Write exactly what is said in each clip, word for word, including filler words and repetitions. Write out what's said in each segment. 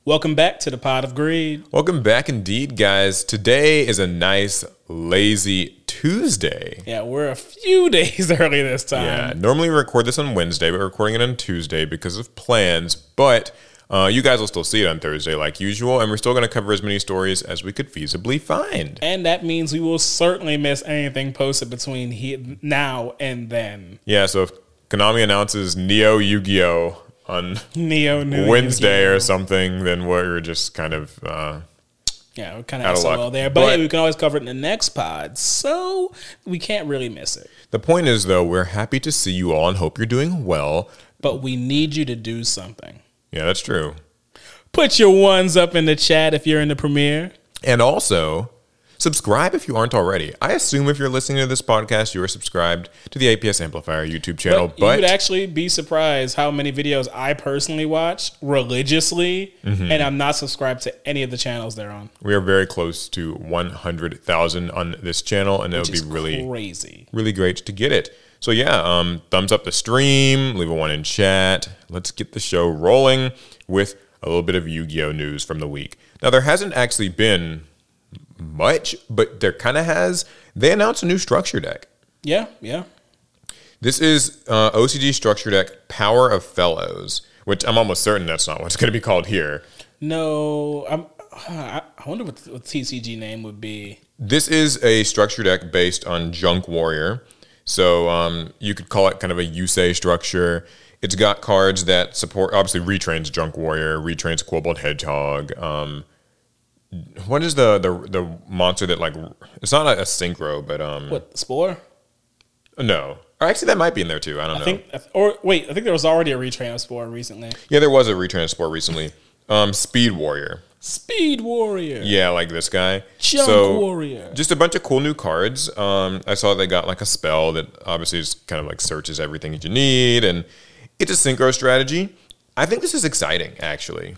Welcome back to the Pot of Greed. Welcome back indeed, guys. Today is a nice, lazy Tuesday. Yeah, we're a few days early this time. Yeah, normally we record this on Wednesday, but we're recording it on Tuesday because of plans. But uh, you guys will still see it on Thursday like usual, and we're still going to cover as many stories as we could feasibly find. And that means we will certainly miss anything posted between he- now and then. Yeah, so if Konami announces Neo Yu-Gi-Oh! On Neo New Wednesday Yu-Gi-Oh! Or something, then we're just kind of uh, yeah, we're kind of out of S O L luck. there. But, But- hey, we can always cover it in the next pod, so we can't really miss it. the point is, though, we're happy to see you all and hope you're doing well. But we need you to do something. Yeah, that's true. Put your ones up in the chat if you're in the premiere. And also, subscribe if you aren't already. I assume if you're listening to this podcast, you are subscribed to the A P S Amplifier YouTube channel. But, But, you would actually be surprised how many videos I personally watch religiously, Mm-hmm. and I'm not subscribed to any of the channels they're on. we are very close to one hundred thousand on this channel, and it would Which be is really, crazy. really great to get it. So yeah, um, thumbs up the stream, leave a one in chat. Let's get the show rolling with a little bit of Yu-Gi-Oh! News from the week. Now, there hasn't actually been much, but there kind of has. They announced a new structure deck. Yeah, yeah. This is uh, O C G structure deck Power of Fellows, which I'm almost certain that's not what it's going to be called here. No, I'm. I I wonder what what T C G name would be. This is a structure deck based on Junk Warrior. So um, you could call it kind of a Yusei structure. It's got cards that support, obviously, retrains Junk Warrior, retrains Kobold Hedgehog. Um, what is the, the the monster that, like, it's not a, a synchro, but um, What, Spore? no. Or actually, that might be in there too. I don't I know. think, or wait, I think there was already a retrain of Spore recently. Yeah, there was a retransport recently. Um, Speed Warrior. Speed Warrior. Yeah, like this guy. Junk so, Warrior. Just a bunch of cool new cards. Um, I saw they got like a spell that obviously is kind of like searches everything that you need, and it's a synchro strategy. I think this is exciting, actually.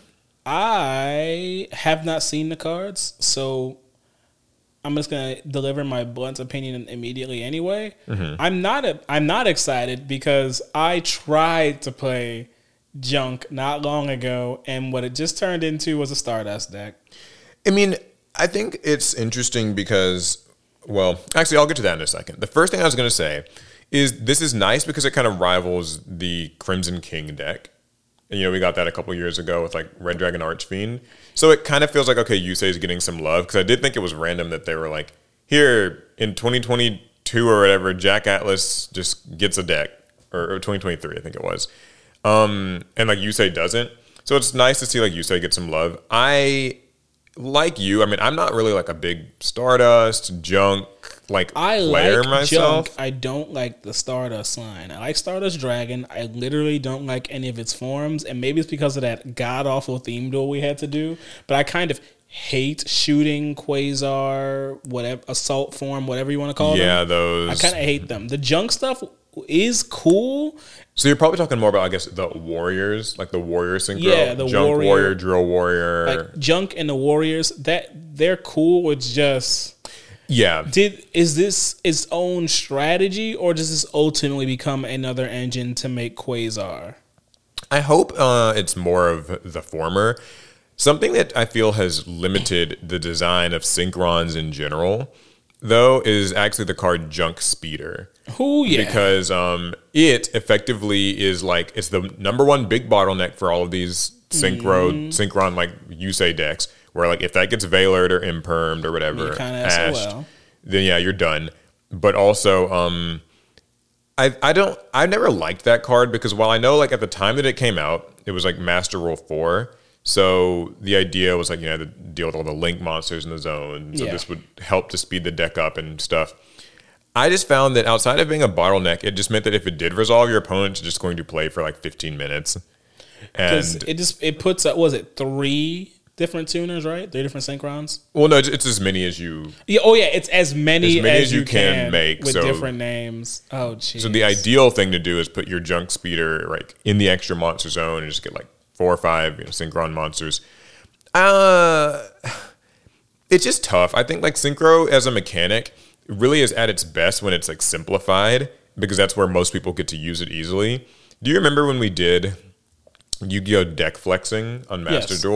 I have not seen the cards, so I'm just gonna deliver my blunt opinion immediately anyway. Mm-hmm. I'm not a, I'm not excited because I tried to play Junk not long ago, and what it just turned into was a Stardust deck. I mean, I think it's interesting because, well, actually, I'll get to that in a second. The first thing I was going to say is this is nice because it kind of rivals the Crimson King deck. And, you know, we got that a couple years ago with, like, Red Dragon Archfiend. So it kind of feels like, okay, Yusei is getting some love. Because I did think it was random that they were like, here, in twenty twenty-two or whatever, Jack Atlas just gets a deck. Or, or twenty twenty-three, I think it was. Um, and, like, Yusei doesn't. So it's nice to see, like, Yusei get some love. I, like you, I mean, I'm not really, like, a big Stardust, Junk, like, I player like myself. Junk. I don't like the Stardust line. I like Stardust Dragon. I literally don't like any of its forms, and maybe it's because of that god awful theme duel we had to do. But I kind of hate shooting Quasar, whatever assault form, whatever you want to call Yeah, them. those. I kind of hate them. The Junk stuff is cool. So you're probably talking more about, I guess, the Warriors, like the Warrior Synchro. Yeah, the Junk Warrior- Warrior, Drill Warrior. Like Junk and the Warriors, that they're cool. It's just yeah. did is this its own strategy, or does this ultimately become another engine to make Quasar? I hope uh, it's more of the former. Something that I feel has limited the design of Synchrons in general, though, is actually the card Junk Speeder. Who yeah. Because um, it effectively is like, it's the number one big bottleneck for all of these synchro, Mm-hmm. synchron, like Yusei decks, where like if that gets Veilered or Impermed or whatever, You're kinda ashed, S O L. then yeah, you're done. But also, um, I I don't, I never liked that card because while I know like at the time that it came out, it was like Master Rule four. So the idea was like, you know, to deal with all the link monsters in the zone. So Yeah. this would help to speed the deck up and stuff. I just found that outside of being a bottleneck, it just meant that if it did resolve, your opponent's just going to play for like fifteen minutes. Because And it just it puts up, was it three different tuners, right? Three different synchrons. well, no, it's, it's as many as you. Yeah, oh yeah, it's as many, As many as, as you, you can can, make, with so- different names. Oh, jeez. So the ideal thing to do is put your Junk Speeder like in the extra monster zone and just get like four or five you know, synchron monsters. Uh, it's just tough. I think like synchro as a mechanic really is at its best when it's like simplified because that's where most people get to use it easily. Do you remember when we did Yu-Gi-Oh! Deck flexing on Master Yes. Duel?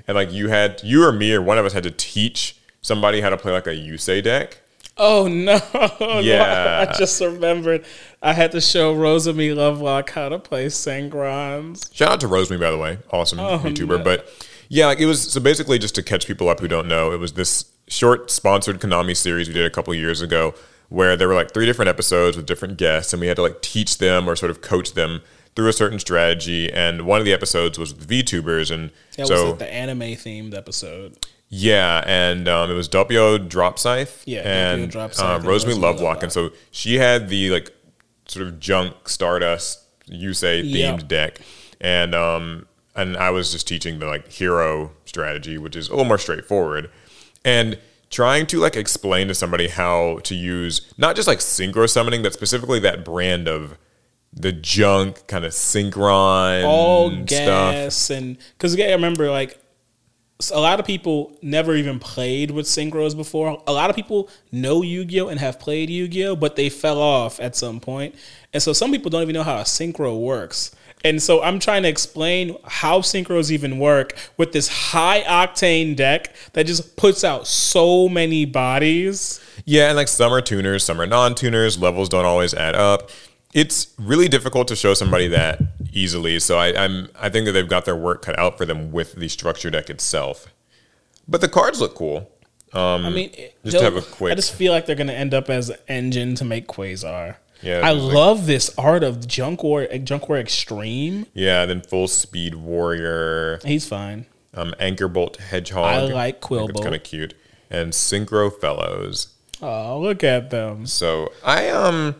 and like you had you or me or one of us had to teach somebody how to play like a Yusei deck. Oh no! Yeah. I just remembered. I had to show Rosemi Lovelock how to play Synchron's. Shout out to Rosemi, by the way, awesome Oh, YouTuber. no. But yeah, like it was so basically just to catch people up who don't know, it was this short sponsored Konami series we did a couple years ago, where there were like three different episodes with different guests, and we had to like teach them or sort of coach them through a certain strategy. And one of the episodes was with VTubers, and That so was like the anime themed episode. yeah, and um, it was Doppio Dropscythe Yeah, Doppio and Dropscythe um, and Rosemary Rosemary Lovelock, Lovelock. and so she had the like sort of junk Stardust Yusei themed Yep. deck, and um, and I was just teaching the like hero strategy, which is a little more straightforward, and trying to like explain to somebody how to use not just like synchro summoning, but specifically that brand of the junk kind of synchron All stuff. gas and because I remember like a lot of people never even played with synchros before. A lot of people know Yu-Gi-Oh and have played Yu-Gi-Oh, but they fell off at some point. And so some people don't even know how a synchro works. And so I'm trying to explain how synchros even work with this high octane deck that just puts out so many bodies. Yeah, and like some are tuners, some are non-tuners. Levels don't always add up. It's really difficult to show somebody that easily. So I, I'm I think that they've got their work cut out for them with the structure deck itself. But the cards look cool. Um, I mean, just to have they'll- a quick. I just feel like they're going to end up as an engine to make Quasar. Yeah, I just like- love this art of Junk War, Junk War Extreme. yeah, then full speed warrior, He's fine. um, Anchor Bolt Hedgehog. I like Quillbolt. It's kind of cute, and Synchro Fellows. Oh, look at them. So I um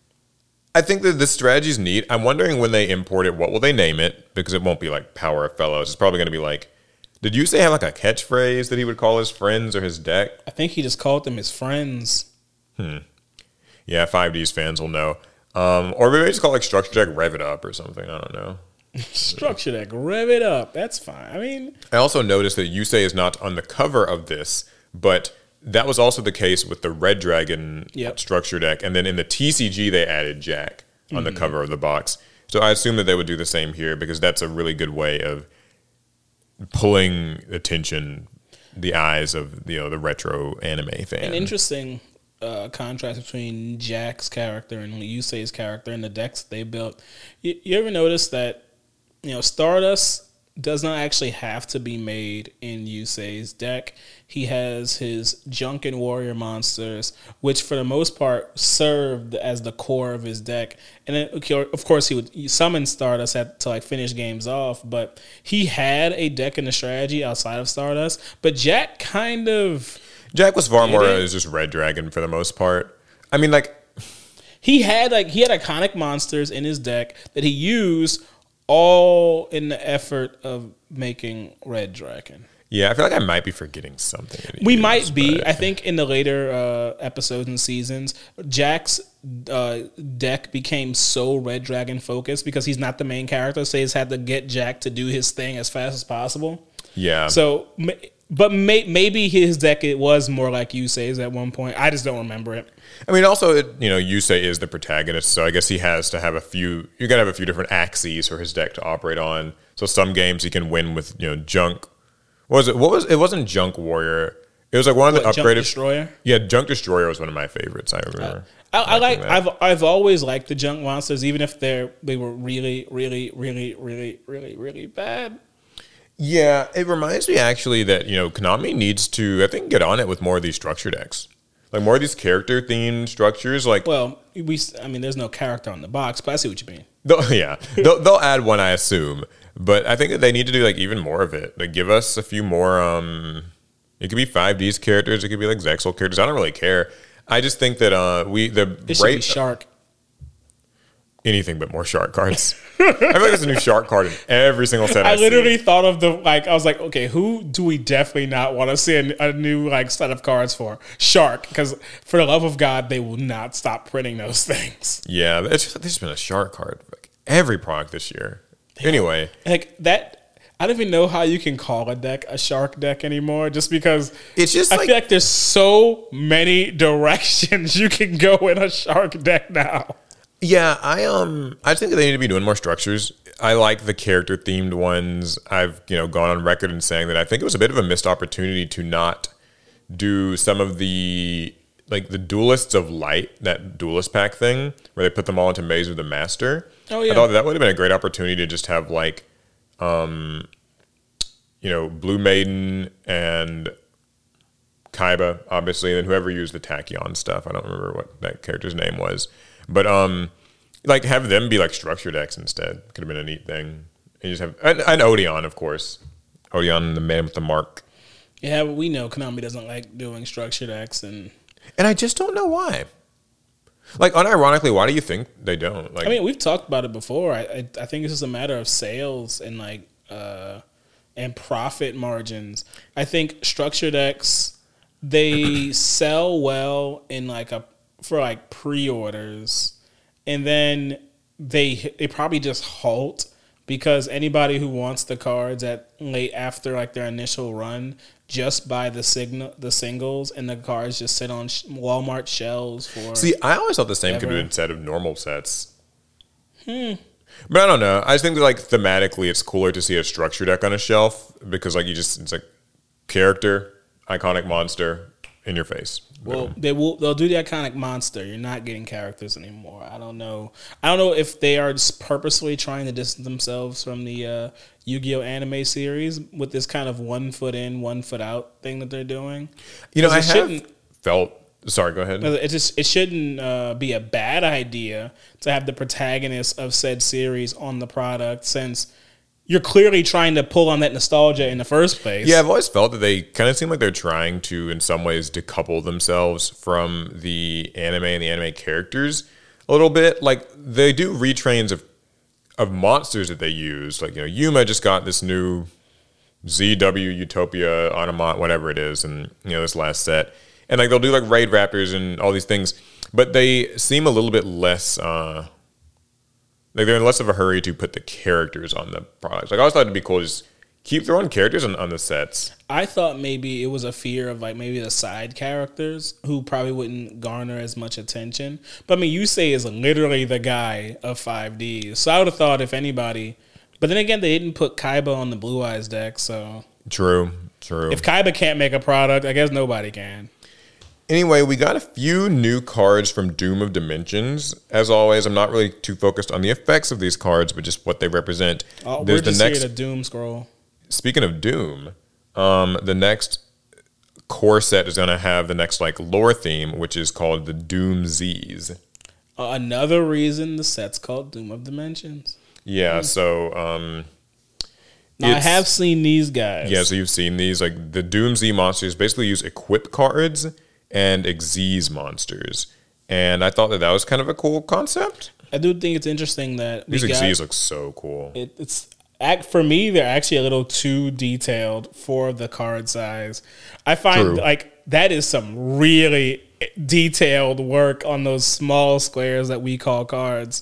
I think that this strategy is neat. I'm wondering when they import it, what will they name it? Because it won't be like Power of Fellows. It's probably going to be like, did you say have like a catchphrase that he would call his friends or his deck? I think he just called them his friends. Yeah, five D's fans will know. Um, or maybe just call it like Structure Deck Rev It Up or something. I don't know. Structure deck, rev it up. That's fine. I mean, I also noticed that Yusei is not on the cover of this, but that was also the case with the Red Dragon Yep. structure deck. And then in the T C G, they added Jack on Mm-hmm. the cover of the box. So I assume that they would do the same here because that's a really good way of pulling attention, the eyes of you know the retro anime fan. an interesting uh, contrast between Jack's character and Yusei's character and the decks they built. You, you ever notice that, you know, Stardust does not actually have to be made in Yusei's deck. He has his Junk and Warrior monsters, which for the most part served as the core of his deck. And then, okay, of course, he would summon Stardust at, to like finish games off, but he had a deck and a strategy outside of Stardust. But Jack kind of Jack was far Did more it? as just Red Dragon for the most part. I mean, like he had like he had iconic monsters in his deck that he used all in the effort of making Red Dragon. yeah, I feel like I might be forgetting something. that he We used, might be. but- I think in the later uh, episodes and seasons, Jack's uh, deck became so Red Dragon focused because he's not the main character. So he's had to get Jack to do his thing as fast as possible. yeah. So, ma- but may, maybe his deck it was more like Yusei's at one point. I just don't remember it. I mean, also, it, you know, Yusei is the protagonist, so I guess he has to have a few. You got to have a few different axes for his deck to operate on. So some games he can win with, you know, Junk. What was it? What was it? Wasn't Junk Warrior? It was like one of the What, Junk upgraded. Destroyer? Yeah, Junk Destroyer was one of my favorites. I remember. I, I like. that. I've I've always liked the junk monsters, even if they're they were really, really, really, really, really, really bad. Yeah, it reminds me actually that you know Konami needs to, I think, get on it with more of these structure decks, like more of these character themed structures. Like, Well, we. I mean, there's no character on the box, but I see what you mean. they'll, yeah, they'll, they'll add one, I assume, but I think that they need to do like even more of it. Like, give us a few more. Um, it could be five D's characters. It could be like Zexal characters. I don't really care. I just think that uh, we the It should rate be Shark. anything but more shark cards. I feel like there's a new shark card in every single set. I, I see. literally thought of the like. I was like, okay, who do we definitely not want to see a, a new like set of cards for? Shark, because for the love of God, they will not stop printing those things. Yeah, it's just, there's been a shark card for like every product this year. Anyway, Like that. I don't even know how you can call a deck a shark deck anymore, just because it's just I like feel like there's so many directions you can go in a shark deck now. Yeah, I um I think they need to be doing more structures. I like the character themed ones. I've, you know, gone on record in saying that I think it was a bit of a missed opportunity to not do some of the like the Duelists of Light, that Duelist pack thing, where they put them all into Maze of the Master. Oh yeah. I thought that would have been a great opportunity to just have like um you know, Blue Maiden and Kaiba, obviously, and then whoever used the Tachyon stuff. I don't remember what that character's name was. But um, like have them be like structure decks instead. Could have been a neat thing. And you just have and, and Odeon, of course. Odeon, the man with the mark. Yeah, but we know Konami doesn't like doing structured decks, and and I just don't know why. Like unironically, why do you think they don't? Like, I mean, we've talked about it before. I I, I think it's just a matter of sales and like uh and profit margins. I think structured decks, they sell well in like a for like pre-orders, and then they they probably just halt because anybody who wants the cards at late after like their initial run just buy the signal the singles, and the cards just sit on sh- Walmart shelves for. See, I always thought the same ever. could have been said of normal sets. Hmm. But I don't know. I just think that like thematically, it's cooler to see a structure deck on a shelf because like you just it's like character, iconic monster in your face. Well, they will. They'll do the iconic monster. You're not getting characters anymore. I don't know. I don't know if they are just purposely trying to distance themselves from the uh, Yu-Gi-Oh anime series with this kind of one foot in, one foot out thing that they're doing. You know, I it have shouldn't- felt. Sorry, go ahead. It just it shouldn't uh, be a bad idea to have the protagonist of said series on the product, since you're clearly trying to pull on that nostalgia in the first place. Yeah, I've always felt that they kind of seem like they're trying to, in some ways, decouple themselves from the anime and the anime characters a little bit. Like they do retrains of of monsters that they use. Like, you know, Yuma just got this new Z W Utopia Automot, whatever it is, and you know, this last set. And like they'll do like Raid Raptors and all these things, but they seem a little bit less uh like they're in less of a hurry to put the characters on the products. Like I always thought it'd be cool to just keep throwing characters on, on the sets. I thought maybe it was a fear of like maybe the side characters who probably wouldn't garner as much attention. But I mean, Yusei is literally the guy of five D. So I would have thought if anybody, but then again, they didn't put Kaiba on the Blue Eyes deck. So True, true. if Kaiba can't make a product, I guess nobody can. Anyway, we got a few new cards from Doom of Dimensions. As always, I'm not really too focused on the effects of these cards, but just what they represent. Oh, There's we're just the next, here to Doom scroll. Speaking of Doom, um, the next core set is going to have the next like lore theme, which is called the Doom Z's. Uh, another reason the set's called Doom of Dimensions. Yeah, so um, Now, I it's- have seen these guys. yeah, so you've seen these. Like the Doom Z monsters basically use equip cards and Xyz monsters, and I thought that that was kind of a cool concept. I do think it's interesting that we These got, Xyz look so cool. it, it's act for me. They're actually a little too detailed for the card size. I find True. like that is some really detailed work on those small squares that we call cards.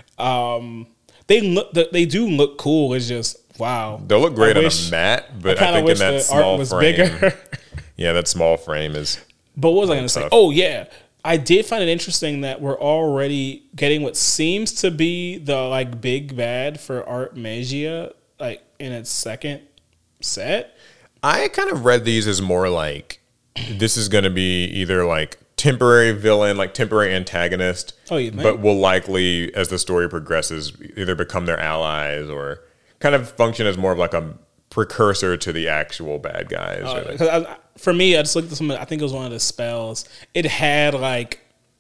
Um, they look they do look cool. It's just wow. They'll look great I on wish- a mat, but I I, kinda think in wish that the small art was frame, bigger. yeah, that small frame is. But what was I going to say? tough. Oh, yeah. I did find it interesting that we're already getting what seems to be the like big bad for Art Magia, like in its second set. I kind of read these as more like this is going to be either like temporary villain, like temporary antagonist, Oh, you think? but will likely, as the story progresses, either become their allies or kind of function as more of like a precursor to the actual bad guys. or like- Because I, for me, I just looked at some. I think it was one of the spells. It had like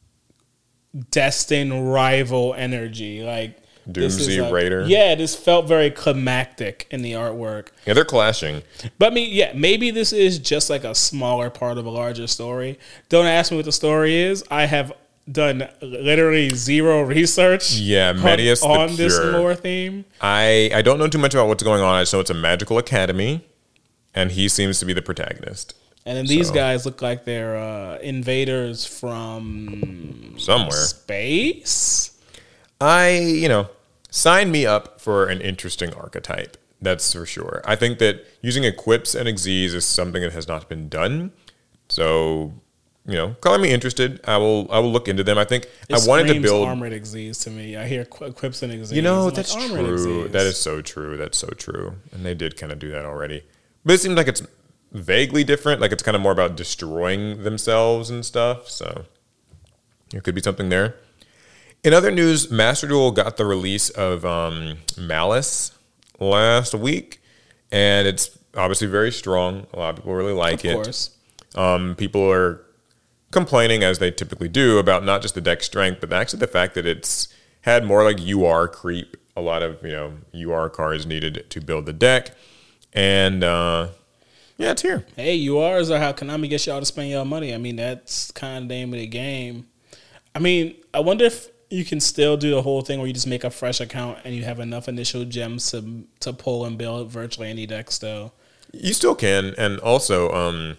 destined rival energy, like this is Doomsday like- Raider? Yeah, this felt very climactic in the artwork. yeah, they're clashing. But I mean, yeah, maybe this is just like a smaller part of a larger story. Don't ask me what the story is. I have done literally zero research. Yeah, on- Medius the on, this Pure. lore theme. I, I don't know too much about what's going on. I just know it's a magical academy, and he seems to be the protagonist. And then these So- guys look like they're uh, invaders from Somewhere. space. I, you know, sign me up for an interesting archetype. That's for sure. I think that using equips and Xyz is something that has not been done. So you know, calling me interested. I will I will look into them. I think It I wanted to screams build Armored Exees to me. I hear Qu- Quips and Exees. You know, I'm that's like, Armored true. Exees. That is so true. That's so true. And they did kind of do that already. But it seems like it's vaguely different. Like it's kind of more about destroying themselves and stuff. So there could be something there. In other news, Master Duel got the release of um, Malice last week. And it's obviously very strong. A lot of people really like Of it. course. Um, people are complaining, as they typically do, about not just the deck strength, but actually the fact that it's had more like U R creep. A lot of, you know, U R cards needed to build the deck. And, uh, yeah, it's here. Hey, U Rs are how Konami gets y'all to spend y'all money. I mean, that's kind of the name of the game. I mean, I wonder if you can still do the whole thing where you just make a fresh account and you have enough initial gems to to pull and build virtually any deck still. You still can. And also, um,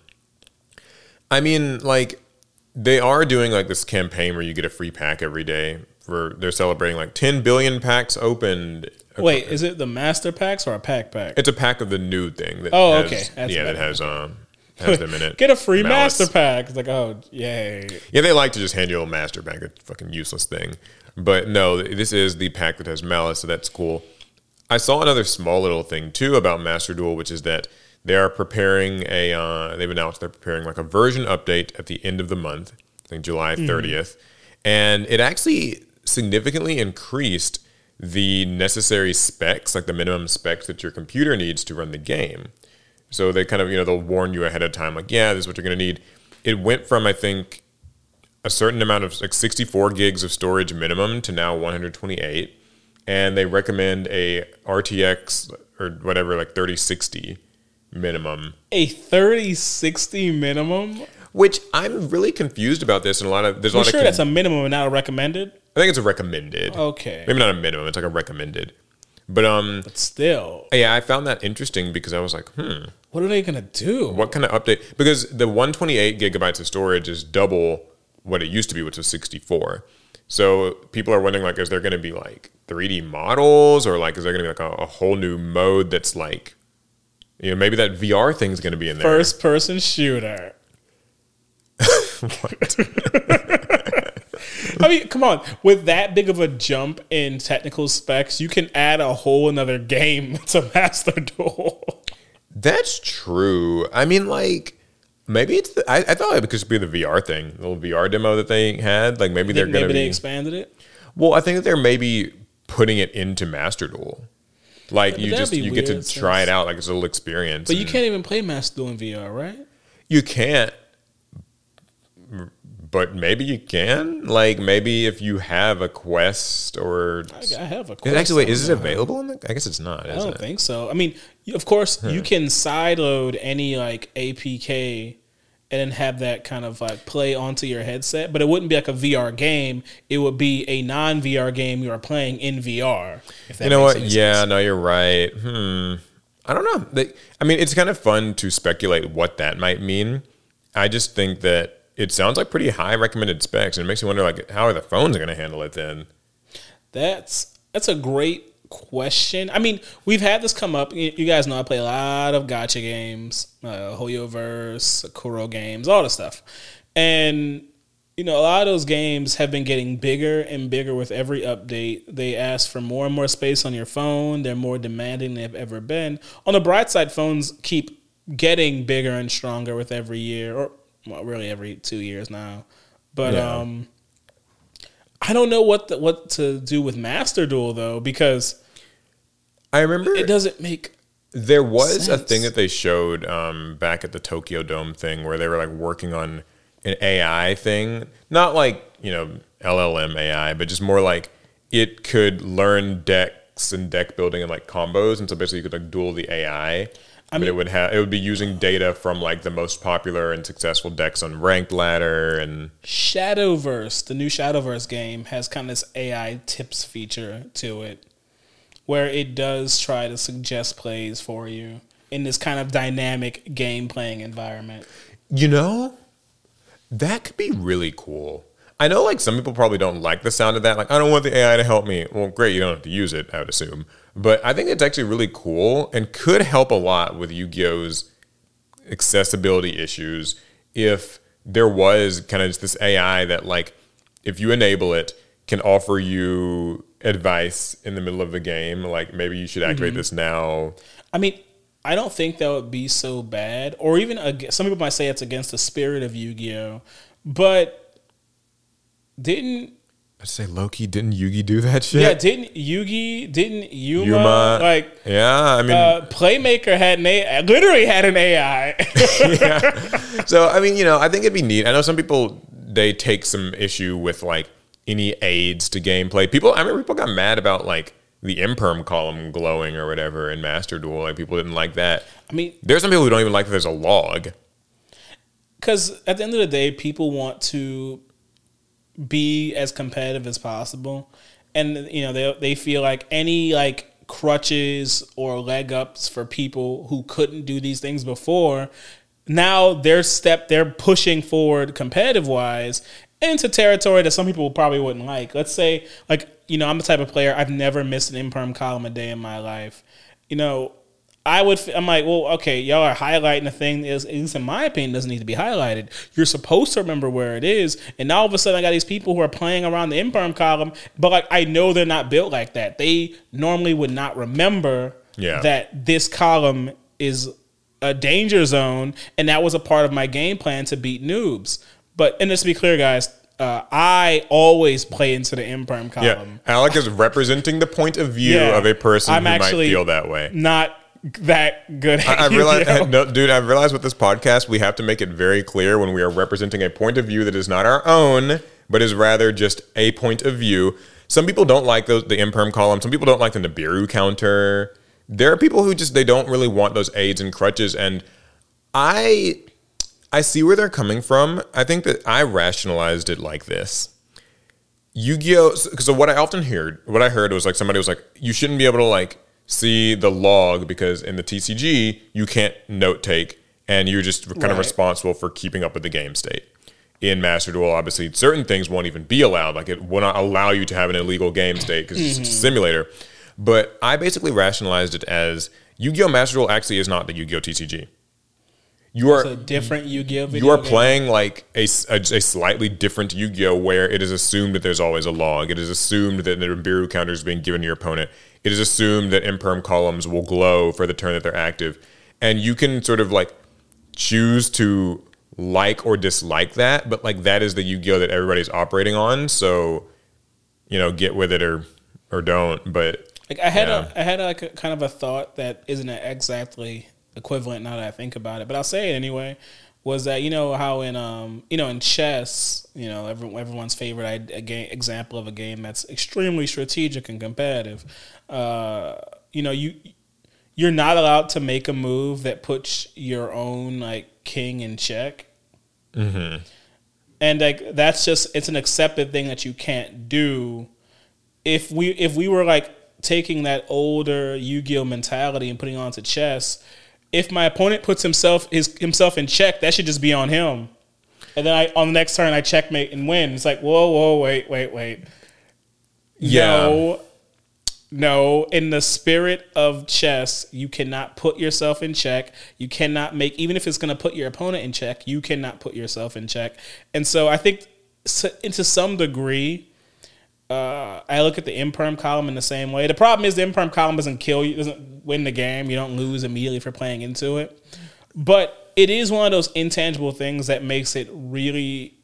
I mean, like, they are doing like this campaign where you get a free pack every day. For they're celebrating like ten billion packs opened. Wait, is it the master packs or a pack pack? It's a pack of the new thing. That Oh, has, okay. That's yeah, that better. has um has them in it. Get a free Malice. master pack. It's like, oh, yay. Yeah, they like to just hand you a master pack. It's a fucking useless thing. But no, this is the pack that has Malice, so that's cool. I saw another small little thing too about Master Duel, which is that they are preparing a. Uh, they've announced they're preparing like a version update at the end of the month, I think July thirtieth, mm-hmm. and it actually significantly increased the necessary specs, like the minimum specs that your computer needs to run the game. So they kind of, you know, they'll warn you ahead of time, like, yeah, this is what you're going to need. It went from, I think, a certain amount of like sixty-four gigs of storage minimum to now one hundred twenty-eight, and they recommend a R T X or whatever, like thirty sixty minimum. A thirty sixty minimum? Which I'm really confused about this, and a lot of there's a I'm lot sure of. that's a minimum and not a recommended. I think it's a recommended. Okay. Maybe not a minimum. It's like a recommended. But um, But still, yeah, I found that interesting because I was like, hmm, what are they gonna do? what kind of update? Because the one hundred twenty-eight gigabytes of storage is double what it used to be, which was sixty-four. So people are wondering, like, is there going to be like three D models, or like, is there going to be like a, a whole new mode that's like, you know, maybe that V R thing's going to be in there. First person shooter. What? I mean, come on. With that big of a jump in technical specs, you can add a whole another game to Master Duel. That's true. I mean, like, maybe it's the, I, I thought it could just be the V R thing, the little V R demo that they had. Like, maybe they're going to Maybe be. they expanded it. Well, I think that they're maybe putting it into Master Duel. Like, Yeah, you that'd just be you get to weird try since- it out, like it's a little experience. But you and can't even play Master Duel in V R, right? You can't. But maybe you can. Like, maybe if you have a Quest or. I, I have a It Quest. actually, wait, is it I don't know. available? In the, I guess it's not. I Isn't don't it? think so. I mean, you- of course, you can sideload any like A P K and then have that kind of like play onto your headset, but it wouldn't be like a V R game. It would be a non-V R game you are playing in V R. If that You know makes what? any Yeah, sense. no, you're right. Hmm. I don't know. They, I mean, it's kind of fun to speculate what that might mean. I just think that it sounds like pretty high recommended specs, and it makes me wonder, like, how are the phones going to handle it then? That's that's a great question. I mean, we've had this come up. You you guys know I play a lot of gacha games, uh, Hoyoverse, Kuro games, all this stuff. And, you know, a lot of those games have been getting bigger and bigger with every update. They ask for more and more space on your phone. They're more demanding than they've ever been. On the bright side, phones keep getting bigger and stronger with every year, or well, really every two years now. But Yeah. um, I don't know what the, what to do with Master Duel though, because I remember it doesn't make. there was a sense. thing that they showed um, back at the Tokyo Dome thing where they were like working on an A I thing, not like, you know, L L M A I, but just more like it could learn decks and deck building and like combos, and so basically you could like duel the A I. I but mean- it would have it would be using data from like the most popular and successful decks on Ranked Ladder, and Shadowverse, the new Shadowverse game, has kind of this A I tips feature to it, where it does try to suggest plays for you in this kind of dynamic game playing environment. you know, that could be really cool. I know, like, some people probably don't like the sound of that. Like, I don't want the A I to help me. Well, great, you don't have to use it, I would assume. But I think it's actually really cool and could help a lot with Yu-Gi-Oh's accessibility issues if there was kind of just this A I that, like, if you enable it, can offer you advice in the middle of the game. Like, maybe you should activate mm-hmm. this now. I mean, I don't think that would be so bad. Or even, some people might say it's against the spirit of Yu-Gi-Oh! But didn't... I'd say low-key, didn't Yugi do that shit? Yeah, didn't Yugi, didn't Yuma, Yuma like... Yeah, I mean... Uh, Playmaker had an A I, literally had an A I. Yeah. So, I mean, you know, I think it'd be neat. I know some people, they take some issue with, like, any aids to gameplay. People, I remember people got mad about, like, the imperm column glowing or whatever in Master Duel. Like, people didn't like that. I mean... There's some people who don't even like that there's a log. Because at the end of the day, people want to be as competitive as possible. And, you know, they they feel like any, like, crutches or leg ups for people who couldn't do these things before, now they're step, they're pushing forward competitive-wise into territory that some people probably wouldn't like. Let's say, like, you know, I'm the type of player, I've never missed an imperm column a day in my life. You know, I would, I'm like, well, okay, y'all are highlighting a thing that is, at least in my opinion, doesn't need to be highlighted. You're supposed to remember where it is. And now all of a sudden I got these people who are playing around the imperm column, but, like, I know they're not built like that. They normally would not remember yeah. that this column is a danger zone, and that was a part of my game plan to beat noobs. But, and just to be clear, guys, uh, I always play into the imperm column. Yeah, Alec is representing the point of view yeah, of a person I'm who might feel that way. Not that good at I, I realize, no, dude, I realized with this podcast, we have to make it very clear when we are representing a point of view that is not our own, but is rather just a point of view. Some people don't like those, the imperm column. Some people don't like the Nibiru counter. There are people who just, they don't really want those aids and crutches, and I... I see where they're coming from. I think that I rationalized it like this. Yu-Gi-Oh! Because so what I often heard, what I heard was like somebody was like, you shouldn't be able to like see the log because in the T C G you can't note take and you're just kind right. of responsible for keeping up with the game state. In Master Duel, obviously, certain things won't even be allowed. Like it will not allow you to have an illegal game state because mm-hmm. it's a simulator. But I basically rationalized it as Yu-Gi-Oh! Master Duel actually is not the Yu-Gi-Oh! T C G. You are it's a different Yu-Gi-Oh! Video You are game. playing like a, a, a slightly different Yu-Gi-Oh! Where it is assumed that there's always a log. It is assumed that the Nibiru counter is being given to your opponent. It is assumed that imperm columns will glow for the turn that they're active. And you can sort of like choose to like or dislike that, but like that is the Yu-Gi-Oh! That everybody's operating on. So, you know, get with it or or don't. But like I had yeah. a I had like a kind of a thought that isn't exactly equivalent now that I think about it, but I'll say it anyway, was that, you know, how in, um, you know, in chess, you know, everyone, everyone's favorite a game, example of a game that's extremely strategic and competitive, uh, you know, you, you're not allowed to make a move that puts your own, like, king in check. Mm-hmm. And, like, that's just, it's an accepted thing that you can't do. If we, if we were, like, taking that older Yu-Gi-Oh! Mentality and putting it onto chess, if my opponent puts himself his himself in check, that should just be on him. And then I on the next turn I checkmate and win. It's like, whoa, whoa, wait, wait, wait. Yeah. No, no. In the spirit of chess, you cannot put yourself in check. You cannot make, even if it's going to put your opponent in check, you cannot put yourself in check. And so I think to some degree, Uh, I look at the imperm column in the same way. The problem is the imperm column doesn't kill you, doesn't win the game. You don't lose immediately for playing into it. But it is one of those intangible things that makes it really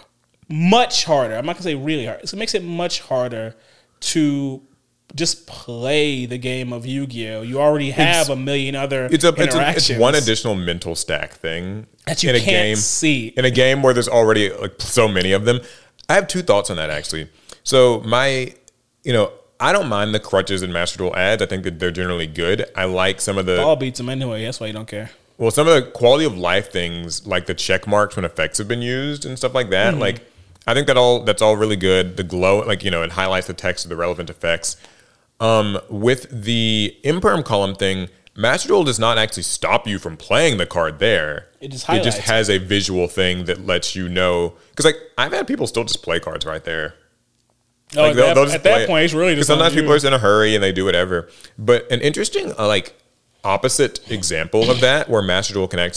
much harder. I'm not going to say really hard. It makes it much harder to just play the game of Yu-Gi-Oh! You already have it's, a million other it's a, interactions. It's, a, it's one additional mental stack thing. That you in can't a game, see. In a game where there's already like so many of them. I have two thoughts on that, actually. So my, you know, I don't mind the crutches in Master Duel ads. I think that they're generally good. I like some of the... Ball beats them anyway. That's why you don't care. Well, some of the quality of life things, like the check marks when effects have been used and stuff like that, mm-hmm. like, I think that all that's all really good. The glow, like, you know, it highlights the text of the relevant effects. Um, with the imperm column thing, Master Duel does not actually stop you from playing the card there. It just highlights. It just has a visual thing that lets you know. Because, like, I've had people still just play cards right there. Oh, like, they'll, that, they'll at that point, it's really just sometimes people are just in a hurry and they do whatever. But an interesting, uh, like, opposite example of that, where Master Duel can actually be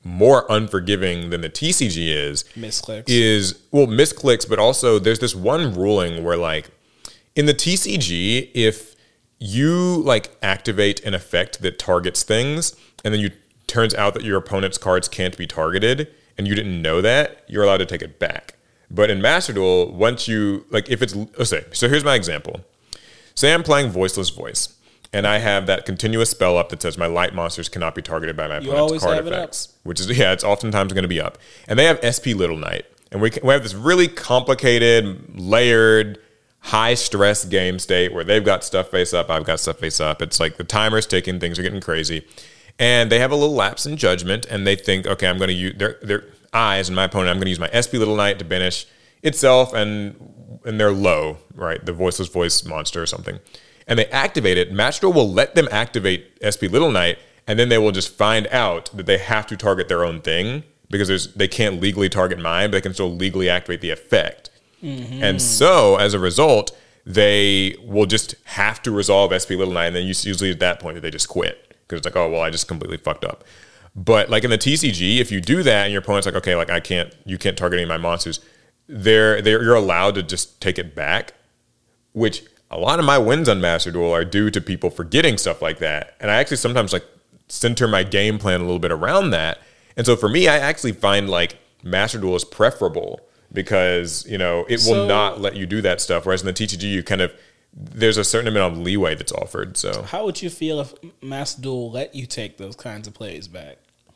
more unforgiving than the T C G is, Misclicks. is, well, misclicks, but also there's this one ruling where, like, in the T C G, if you, like, activate an effect that targets things, and then you turns out that your opponent's cards can't be targeted, and you didn't know that, you're allowed to take it back. But in Master Duel, once you, like, if it's, let's say, so here's my example. Say I'm playing Voiceless Voice, and I have that continuous spell up that says my light monsters cannot be targeted by my You opponent's always card have it effects. Which is, yeah, it's oftentimes going to be up. And they have S P Little Knight. And we, can, we have this really complicated, layered, high-stress game state where they've got stuff face up, I've got stuff face up. It's like the timer's ticking, things are getting crazy. And they have a little lapse in judgment, and they think, okay, I'm going to use their their eyes and my opponent. I'm going to use my S P Little Knight to banish itself, and and they're low, right? The Voiceless Voice monster or something, and they activate it. Master Duel will let them activate S P Little Knight, and then they will just find out that they have to target their own thing because there's they can't legally target mine, but they can still legally activate the effect. Mm-hmm. And so, as a result, they will just have to resolve S P Little Knight, and then usually at that point they just quit. Because it's like, oh, well, I just completely fucked up. But like in the T C G, if you do that and your opponent's like, okay, like I can't, you can't target any of my monsters, they're, they're, you're allowed to just take it back, which a lot of my wins on Master Duel are due to people forgetting stuff like that. And I actually sometimes like center my game plan a little bit around that. And so for me, I actually find like Master Duel is preferable because, you know, it So- will not let you do that stuff. Whereas in the T C G, you kind of, there's a certain amount of leeway that's offered. So How would you feel if Master Duel let you take those kinds of plays back?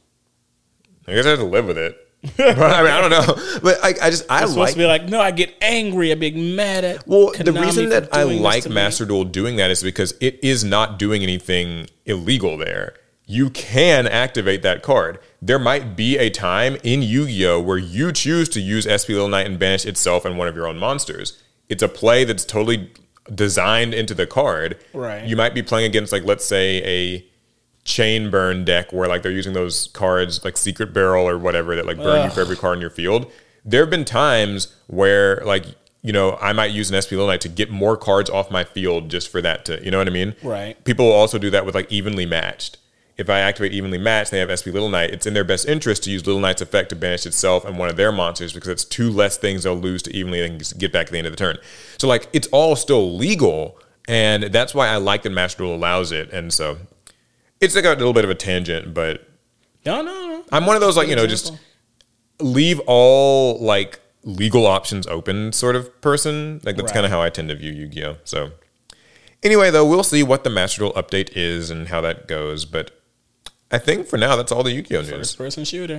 I guess I have to live with it. But, I mean, I don't know. But I, I just, I It's supposed like. to be like, no, I get angry, I get mad at. Well, the Konami reason for that I doing this like to me. Master Duel doing that is because it is not doing anything illegal there. You can activate that card. There might be a time in Yu-Gi-Oh! Where you choose to use S P Little Knight and banish itself and one of your own monsters. It's a play that's totally designed into the card. Right. You might be playing against, like, let's say a chain burn deck where like they're using those cards like Secret Barrel or whatever that like burn Ugh. you for every card in your field. There have been times where like, you know, I might use an S P Little Knight to get more cards off my field just for that to, you know what I mean? Right. People will also do that with like evenly matched. If I activate evenly matched, they have S P Little Knight. It's in their best interest to use Little Knight's effect to banish itself and one of their monsters because it's two less things they'll lose to evenly and get back at the end of the turn. So like it's all still legal, and that's why I like that Master Duel allows it. And so it's like a little bit of a tangent, but No, no, no. I'm one of those like, you know, just leave all like legal options open sort of person. Like that's Right. kind of how I tend to view Yu-Gi-Oh! So anyway, though, we'll see what the Master Duel update is and how that goes, but I think for now that's all the Yu-Gi-Oh! news. First person shooter.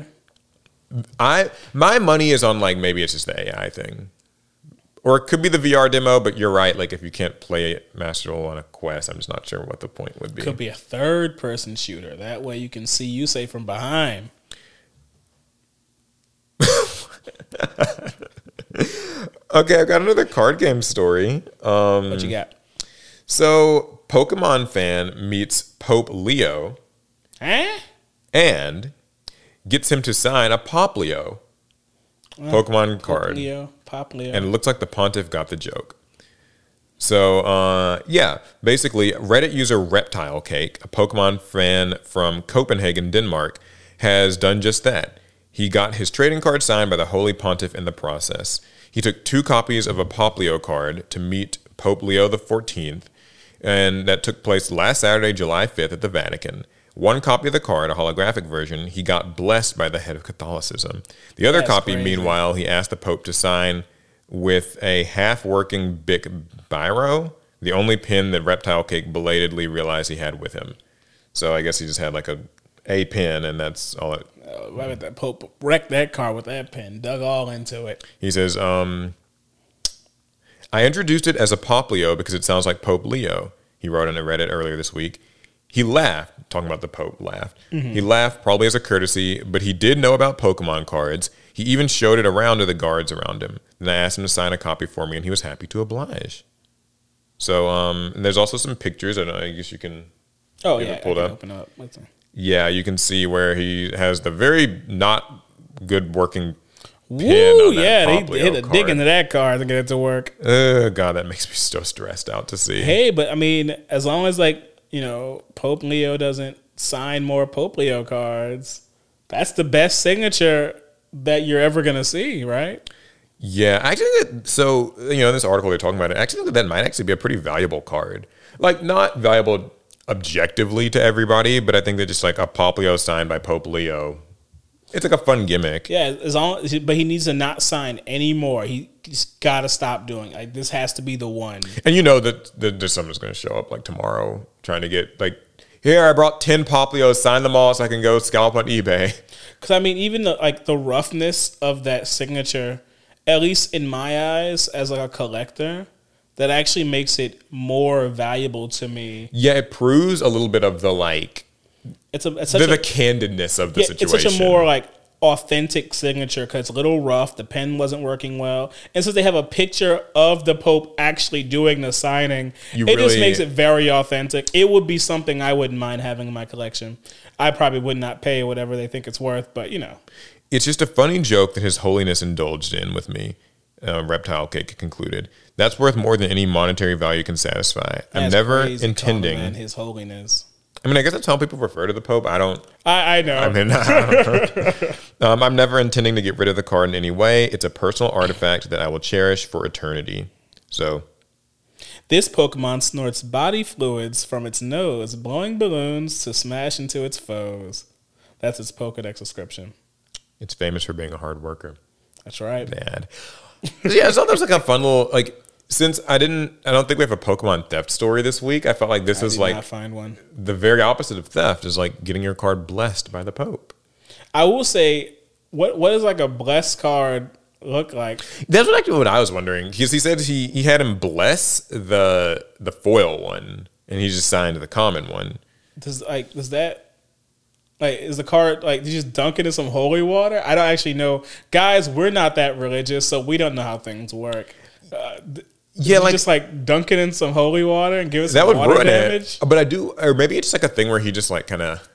I my money is on like maybe it's just the A I thing. Or it could be the V R demo, but you're right. Like if you can't play Master Duel on a Quest, I'm just not sure what the point would be. Could be a third person shooter. That way you can see you say from behind. Okay, I've got another card game story. Um, What you got? So, Pokemon fan meets Pope Leo Huh? and gets him to sign a Poplio Pokemon card. Leo, Pop Leo. And it looks like the Pontiff got the joke. So, uh, yeah, basically, Reddit user Reptile Cake, a Pokemon fan from Copenhagen, Denmark, has done just that. He got his trading card signed by the Holy Pontiff in the process. He took two copies of a Poplio card to meet Pope Leo the fourteenth, and that took place last Saturday, July fifth at the Vatican. One copy of the card, a holographic version, he got blessed by the head of Catholicism. The other That's copy, crazy. meanwhile, he asked the Pope to sign with a half-working Bic Biro, the only pen that Reptile Cake belatedly realized he had with him. So I guess he just had like a a pen, and that's all it. Uh, right with that Pope wrecked that car with that pen, dug all into it. He says, um, I introduced it as a Poplio because it sounds like Pope Leo, he wrote on a Reddit earlier this week. He laughed, talking about the Pope, laughed. Mm-hmm. He laughed probably as a courtesy, but he did know about Pokemon cards. He even showed it around to the guards around him. Then I asked him to sign a copy for me, and he was happy to oblige. So um, and there's also some pictures. I, don't know, I guess you can... Oh, You have yeah. it pulled I can up? open up. What's that? Yeah, you can see where he has the very not good working pin Woo, on that yeah, they Poplio hit a card. dig into that car to get it to work. Oh, God, that makes me so stressed out to see. Hey, but I mean, as long as like, you know, Pope Leo doesn't sign more Pope Leo cards, That's the best signature that you're ever gonna see, right? Yeah, I actually think that, so, you know, in this article they're talking about it, I actually think that, that might actually be a pretty valuable card. Like, not valuable objectively to everybody, but I think that just like a Poplio signed by Pope Leo, it's like a fun gimmick. Yeah, as long, but he needs to not sign anymore. He, he's got to stop doing. Like, this has to be the one. And you know that, that there's someone's going to show up like tomorrow trying to get like, here, I brought ten Poplios, sign them all so I can go scalp on eBay. Because, I mean, even the, like the roughness of that signature, at least in my eyes as like a collector, that actually makes it more valuable to me. Yeah, it proves a little bit of the like, it's a it's the, such the a, candidness of the yeah, situation. It's such a more like authentic signature because it's a little rough. The pen wasn't working well, and since they have a picture of the Pope actually doing the signing, You it just really- makes it very authentic. It would be something I wouldn't mind having in my collection. I probably would not pay whatever they think it's worth, but you know, It's just a funny joke that His Holiness indulged in with me. Uh, Reptile Cake concluded. That's worth more than any monetary value can satisfy. I'm that's never crazy intending. calling that His Holiness. I mean, I guess that's how people refer to the Pope. I don't. I, I know. I mean, I don't know. um, I'm never intending to get rid of the card in any way. It's a personal artifact that I will cherish for eternity. So, This Pokemon snorts body fluids from its nose, blowing balloons to smash into its foes. That's its Pokedex description. it's famous for being a hard worker. That's right. Bad. Yeah, I thought that was like a fun little like. Since I didn't, I don't think we have a Pokemon theft story this week. I felt like this I is did like not find one. the very opposite of theft. Is like getting your card blessed by the Pope. I will say, what what does like a blessed card look like? That's what actually what I was wondering because he said he he had him bless the the foil one and he just signed the common one. Does like does that like is the card like you just dunk it in some holy water? I don't actually know, guys. We're not that religious, so we don't know how things work. Uh, th- Yeah, you like just like dunk it in some holy water and give it some that would water ruin damage. it. But I do, or maybe it's just like a thing where he just like kind of,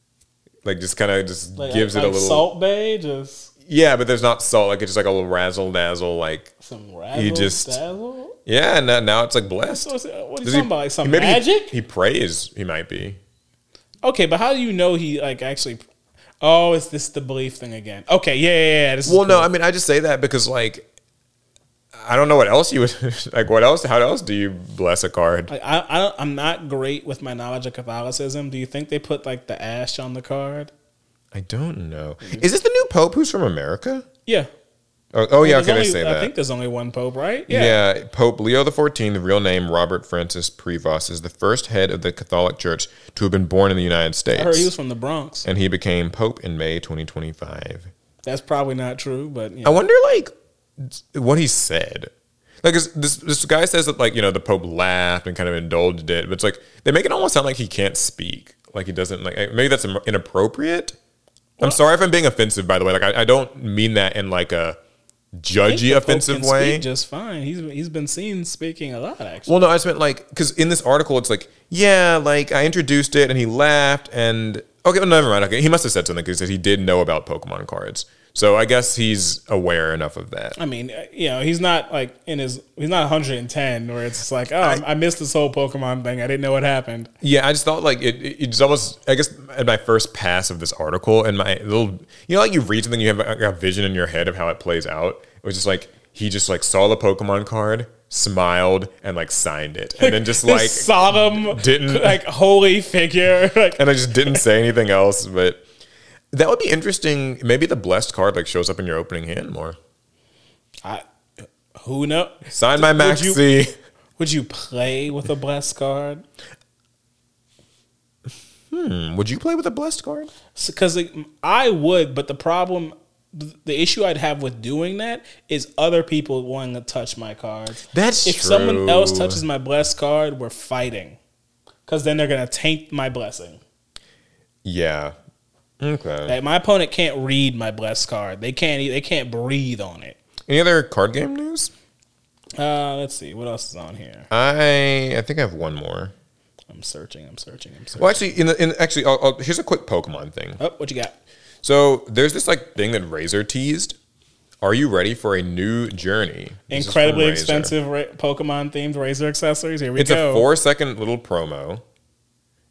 like just kind of just Like, gives like, it a like little. Salt Bay, just Yeah, but there's not salt. Like it's just like a little razzle dazzle. Like some razzle He just- dazzle. yeah, and now, now it's like blessed. So it's- what are you Does talking he- about? Like some maybe he- magic? He, prays. He might be. Okay, but how do you know he like actually? Oh, is this the belief thing again? Okay, yeah, yeah, yeah. This is Well, no, cool. I mean I just say that because like. I don't know what else you would like. What else? How else do you bless a card? Like, I, I don't, I'm not great with my knowledge of Catholicism. Do you think they put like the ash on the card? I don't know. Is this the new Pope who's from America? Yeah. Oh, oh yeah, There's can I only- say I that? think there's only one pope, right? Yeah. Pope Leo the fourteenth, the real name Robert Francis Prevost, is the first head of the Catholic Church to have been born in the United States. I heard he was from the Bronx. and he became Pope in May twenty twenty-five. That's probably not true, but you I know. wonder, like, what he said. Like, 'cause this this guy says that, like, you know, the Pope laughed and kind of indulged it, but it's like they make it almost sound like he can't speak, like he doesn't like. Maybe that's inappropriate. I'm sorry if I'm being offensive, by the way. Like, I, I don't mean that in like a I think judgy, the Pope offensive can way. speak just fine. He's he's been seen speaking a lot, actually. Well, no, I just meant like because in this article, it's like, yeah, like I introduced it and he laughed and okay, well, never mind. Okay, he must have said something because he did know about Pokemon cards, so I guess he's aware enough of that. I mean, uh, you know, he's not like in his he's not one hundred ten where it's like, oh, I, I missed this whole Pokemon thing. I didn't know what happened. Yeah, I just thought like it, it- it's almost. I guess at my first pass of this article and my little, you know, like you read something, you have a, a vision in your head of how it plays out. It was just like he just like saw the Pokemon card, smiled, and like signed it, and then just This like solemn, didn't- like holy figure. Like, and I just didn't say anything else. But that would be interesting. Maybe the blessed card like shows up in your opening hand more. I, who knows? Sign my Would Max you- C. Would you play with a blessed card? Hmm, would you play with a blessed card? Because I would, but the problem, the issue I'd have with doing that is other people wanting to touch my cards. That's if true. someone else touches my blessed card, we're fighting. Because then they're gonna taint my blessing. Yeah. Okay. Like, my opponent can't read my blessed card. They can't. They can't breathe on it. Any other card game news? Uh, let's see what else is on here. I I think I have one more. I'm searching. I'm searching. I'm searching. Well, actually, in the, in actually, I'll, I'll, here's a quick Pokemon thing. Oh, what you got? So there's this like thing that Razer teased. Are you ready for a new journey? This is from Incredibly Razer. expensive ra- Pokemon themed Razer accessories. Here we It's go. a four second little promo,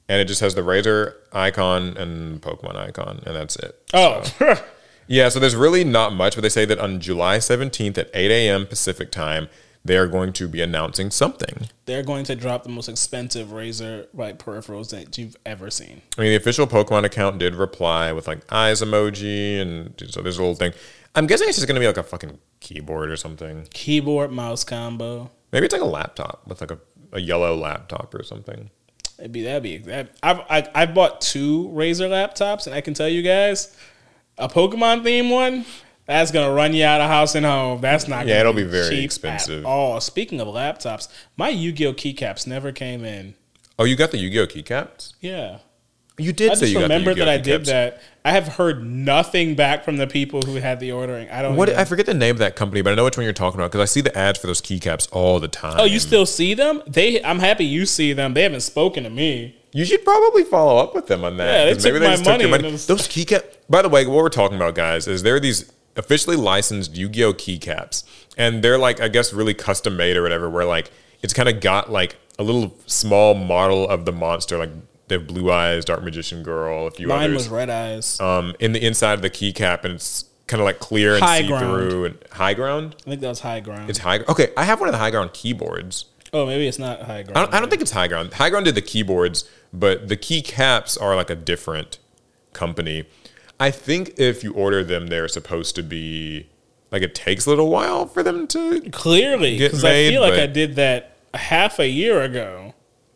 and it just has the Razer icon and Pokemon icon, and that's it. Oh. So, yeah, so there's really not much, but they say that on July seventeenth at eight a.m. Pacific time, they are going to be announcing something. They're going to drop the most expensive Razer like peripherals that you've ever seen. I mean, the official Pokemon account did reply with like eyes emoji, and so there's a little thing. I'm guessing it's just going to be like a fucking keyboard or something. Keyboard mouse combo. Maybe it's like a laptop with like a, a yellow laptop or something. It'd be that'd be. That, I've I, I bought two Razer laptops, and I can tell you guys, a Pokemon themed one. That's gonna run you out of house and home. That's not. Gonna yeah, it'll be, be very cheap expensive. At all. Speaking of laptops, my Yu-Gi-Oh keycaps never came in. Oh, you got the Yu-Gi-Oh keycaps? Yeah, you did I say just you got the remember Yu-Gi-Oh that I did keycaps. that. I have heard nothing back from the people who had the ordering. I don't. What even, I forget the name of that company, but I know which one you're talking about because I see the ads for those keycaps all the time. Oh, you still see them? They. I'm happy you see them. They haven't spoken to me. You should probably follow up with them on that. Yeah, they 'cause took maybe my just took your money and it was- Those keycaps. By the way, what we're talking about, guys, is there are these officially licensed Yu-Gi-Oh keycaps, and they're like, I guess, really custom made or whatever. Where like it's kind of got like a little small model of the monster, like they have Blue Eyes, Dark Magician Girl, a few Mine others. was Red Eyes. Um, in the inside of the keycap, and it's kind of like clear and High see ground. through and high ground. I think that was High Ground. It's high. Okay, I have one of the high ground keyboards. oh, maybe it's not High Ground. I don't, I don't think it's High Ground. High Ground did the keyboards, but the keycaps are like a different company. I think if you order them, they're supposed to be like it takes a little while for them to. Clearly, get because I made, feel like but- I did that half a year ago.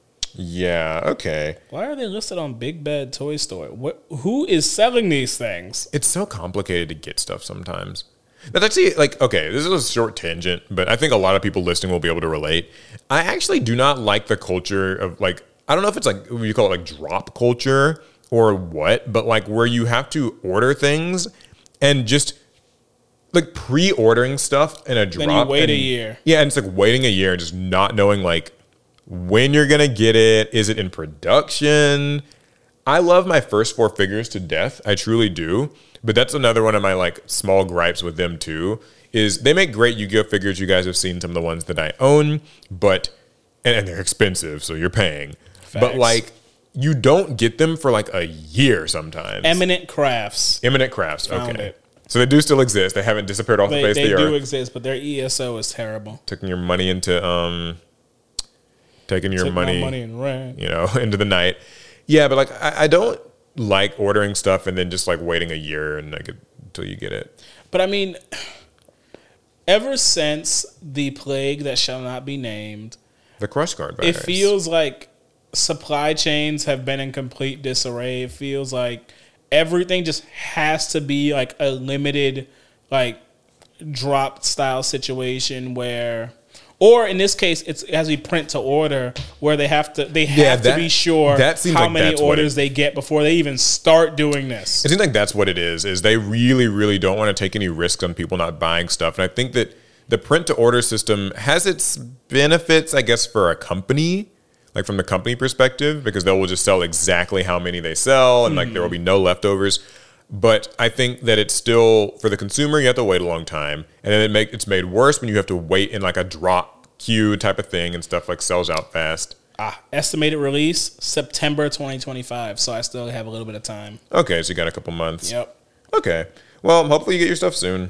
Yeah. Okay. Why are they listed on Big Bad Toy Store? What? Who is selling these things? It's so complicated to get stuff sometimes. That's actually like, okay, this is a short tangent, but I think a lot of people listening will be able to relate. I actually do not like the culture of like, I don't know if it's like, what you call it like drop culture or what, but like where you have to order things and just like pre-ordering stuff in a drop. Then you wait and- a year. Yeah, and it's like waiting a year and just not knowing like when you're going to get it. Is it in production? I love my first four figures to death. I truly do. But that's another one of my like small gripes with them too, is they make great Yu-Gi-Oh figures. You guys have seen some of the ones that I own, but and, and they're expensive, so you're paying. But Facts. like you don't get them for like a year sometimes. Eminent Crafts. Eminent Crafts. Found Okay. it. So they do still exist. They haven't disappeared off They, the face they of the do earth. exist, but their E S O is terrible. Taking your money into um taking your Took my money, money and ran. you know, into the night. Yeah, but like I, I don't like ordering stuff and then just like waiting a year and like until you get it. But I mean, ever since the plague that shall not be named, The Crush Guard it virus. feels like supply chains have been in complete disarray. It feels like everything just has to be like a limited, like drop style situation where, or in this case, it's it has to be print to order where they have to they have Yeah, to that- be sure that seems how like many that's what orders it- they get before they even start doing this. It seems like that's what it is, is they really, really don't want to take any risks on people not buying stuff. And I think that the print to order system has its benefits, I guess, for a company, like from the company perspective, because they will just sell exactly how many they sell and like there will be no leftovers. But I think that it's still, for the consumer, you have to wait a long time. And then it make, it's made worse when you have to wait in like a drop queue type of thing and stuff like sells out fast. Ah, estimated release September twenty twenty-five. So I still have a little bit of time. Okay, so you got a couple months. Yep. Okay. Well, hopefully you get your stuff soon.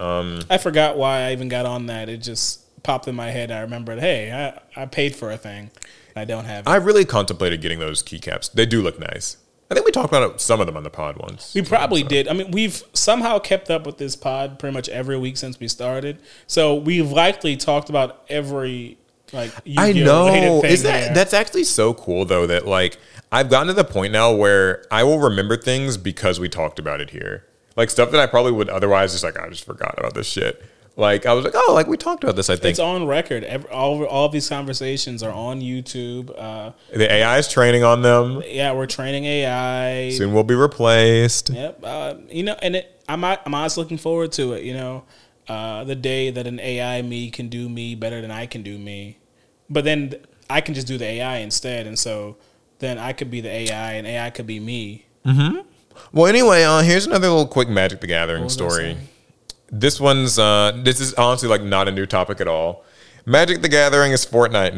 I forgot why I even got on that. It just popped in my head. I remembered, hey, I, I paid for a thing. I don't have it. I really contemplated getting those keycaps. They do look nice. I think we talked about it, some of them on the pod once. We probably did. I mean, we've somehow kept up with this pod pretty much every week since we started. So we've likely talked about every like I Yu-Gi-Oh related know. thing Is that there. that's actually so cool though that like I've gotten to the point now where I will remember things because we talked about it here. Like stuff that I probably would otherwise just like I just forgot about this shit. Like I was like, oh, like we talked about this. I think It's on record. Every, all all of these conversations are on YouTube. Uh, the A I is training on them. yeah, we're training A I. Soon will be replaced. Yep. Uh, you know, and it, I'm I'm honestly looking forward to it. You know, uh, the day that an A I me can do me better than I can do me, but then I can just do the A I instead, and so then I could be the A I, and A I could be me. Well, anyway, uh, here's another little quick Magic the Gathering was I story. saying? This one's uh, this is honestly like not a new topic at all. Magic the Gathering is Fortnite now.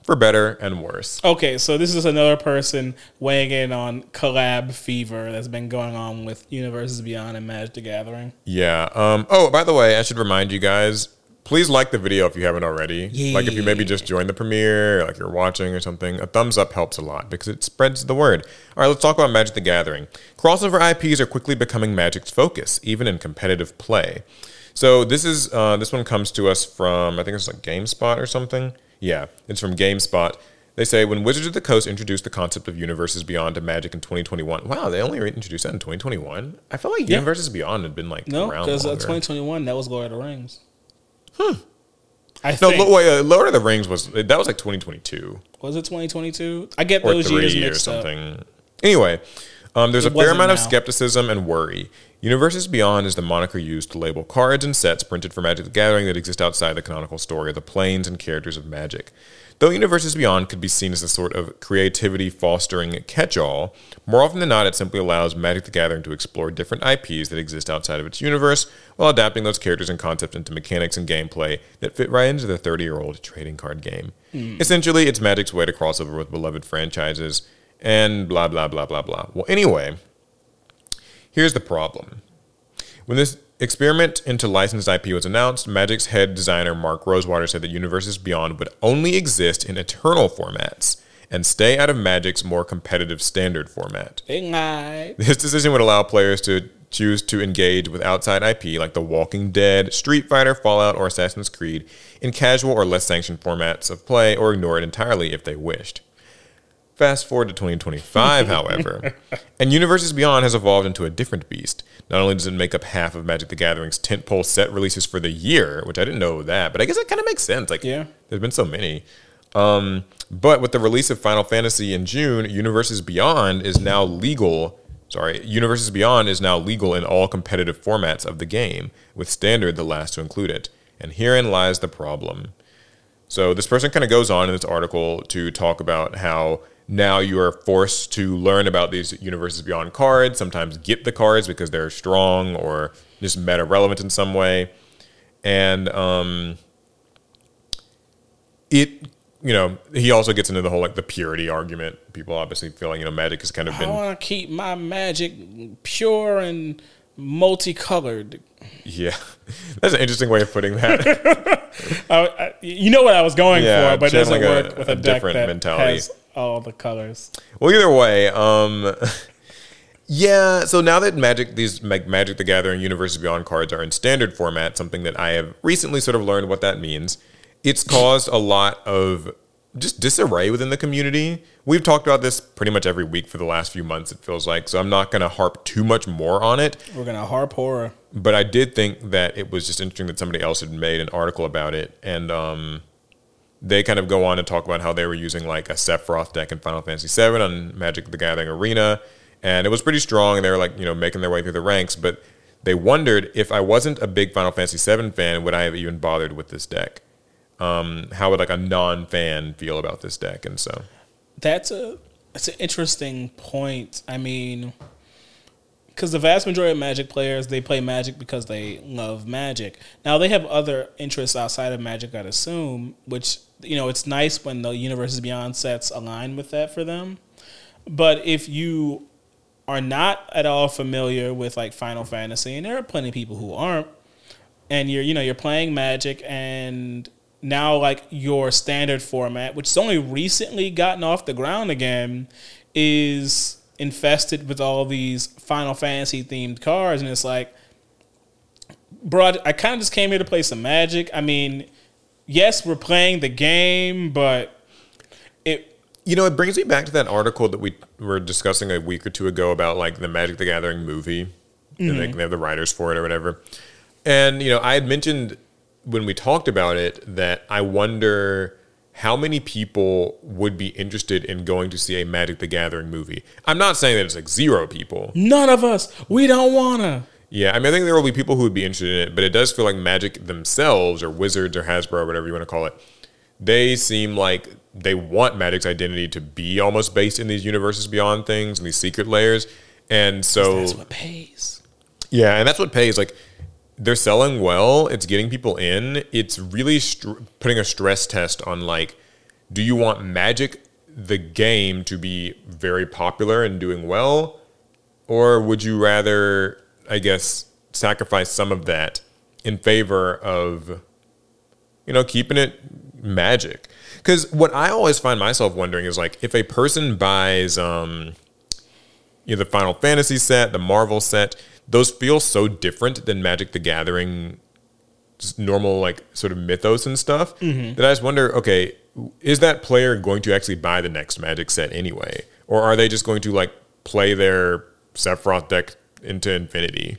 for better and worse. Okay, so this is another person weighing in on collab fever that's been going on with Universes Beyond and Magic the Gathering. Yeah. Um, oh, by the way, I should remind you guys, please like the video if you haven't already. Yeah. Like if you maybe just joined the premiere, or like you're watching or something, a thumbs up helps a lot because it spreads the word. All right, let's talk about Magic the Gathering. Crossover I Ps are quickly becoming Magic's focus, even in competitive play. So this is uh, this one comes to us from, I think it's like GameSpot or something. Yeah, it's from GameSpot. They say, when Wizards of the Coast introduced the concept of Universes Beyond to Magic in twenty twenty-one. Wow, they only introduced that in twenty twenty-one? I felt like Yeah. Universes Beyond had been like No, around because uh, longer. twenty twenty-one, that was Lord of the Rings. Hmm. I No, think. lo- wait, uh, Lord of the Rings was, that was like twenty twenty-two. Was it twenty twenty-two? I get Or those years three or mixed up. something. Anyway, um, there's It a fair wasn't amount of now. skepticism and worry. Universes Beyond is the moniker used to label cards and sets printed for Magic the Gathering that exist outside the canonical story of the planes and characters of Magic. Though Universes Beyond could be seen as a sort of creativity-fostering catch-all, more often than not it simply allows Magic the Gathering to explore different I Ps that exist outside of its universe while adapting those characters and concepts into mechanics and gameplay that fit right into the thirty-year-old trading card game. Mm. Essentially, it's Magic's way to cross over with beloved franchises and blah, blah, blah, blah, blah. Well, anyway, here's the problem. When this experiment into licensed I P was announced, Magic's head designer Mark Rosewater said that Universes Beyond would only exist in Eternal formats and stay out of Magic's more competitive Standard format. They lied. This decision would allow players to choose to engage with outside I P like The Walking Dead, Street Fighter, Fallout, or Assassin's Creed in casual or less sanctioned formats of play, or ignore it entirely if they wished. Fast forward to twenty twenty-five, however, and Universes Beyond has evolved into a different beast. Not only does it make up half of Magic the Gathering's tentpole set releases for the year, which I didn't know that, but I guess it kind of makes sense. Like, Yeah. there's been so many. Um, but with the release of Final Fantasy in June, Universes Beyond is now legal. Sorry, Universes Beyond is now legal in all competitive formats of the game, with Standard the last to include it. And herein lies the problem. So this person kind of goes on in this article to talk about how now you are forced to learn about these Universes Beyond cards, sometimes get the cards because they're strong or just meta relevant in some way. And um, it, you know, he also gets into the whole like the purity argument. People obviously feel like, you know, Magic has kind of I been, want to keep my Magic pure and multicolored. yeah, that's an interesting way of putting that. I, I, you know what I was going Yeah, for, but it doesn't channeling a- work with a a, deck different that mentality. has all the colors. Well, either way, um, yeah. So now that Magic, these Mag- Magic the Gathering Universes Beyond cards are in Standard format, something that I have recently sort of learned what that means. It's caused a lot of just disarray within the community. We've talked about this pretty much every week for the last few months, it feels like. So I'm not going to harp too much more on it. We're gonna harp horror. But I did think that it was just interesting that somebody else had made an article about it. And um, they kind of go on to talk about how they were using like a Sephiroth deck in Final Fantasy seven on Magic the Gathering Arena. And it was pretty strong. And they were like, you know, making their way through the ranks. But they wondered, if I wasn't a big Final Fantasy seven fan, would I have even bothered with this deck? Um, how would like a non-fan feel about this deck? And so That's a that's an interesting point. I mean, because the vast majority of Magic players, they play Magic because they love Magic. Now they have other interests outside of Magic, I'd assume, which, you know, it's nice when the Universes Beyond sets align with that for them. But if you are not at all familiar with like Final Fantasy, and there are plenty of people who aren't, and you're you know you're playing Magic, and now like your Standard format, which has only recently gotten off the ground again, is infested with all these Final Fantasy themed cards, and it's like, bro, I kind of just came here to play some Magic. I mean, yes, we're playing the game, but it. You know, it brings me back to that article that we were discussing a week or two ago about like the Magic the Gathering movie. Mm-hmm. And they, they have the writers for it or whatever. And, you know, I had mentioned when we talked about it that I wonder how many people would be interested in going to see a Magic the Gathering movie. I'm not saying that it's like zero people. None of us. We don't want to. Yeah, I mean, I think there will be people who would be interested in it, but it does feel like Magic themselves, or Wizards or Hasbro, or whatever you want to call it, they seem like they want Magic's identity to be almost based in these Universes Beyond things and these secret layers. And so That's what pays. Yeah, and that's what pays. Like, they're selling well. It's getting people in. It's really str- putting a stress test on, like, Do you want Magic, the game, to be very popular and doing well? Or would you rather, I guess, sacrifice some of that in favor of, you know, keeping it Magic? Because what I always find myself wondering is, like, if a person buys, um, you know, the Final Fantasy set, the Marvel set, those feel so different than Magic the Gathering, just normal, like, sort of mythos and stuff, mm-hmm. that I just wonder, okay, is that player going to actually buy the next Magic set anyway? Or are they just going to, like, play their Sephiroth deck into infinity?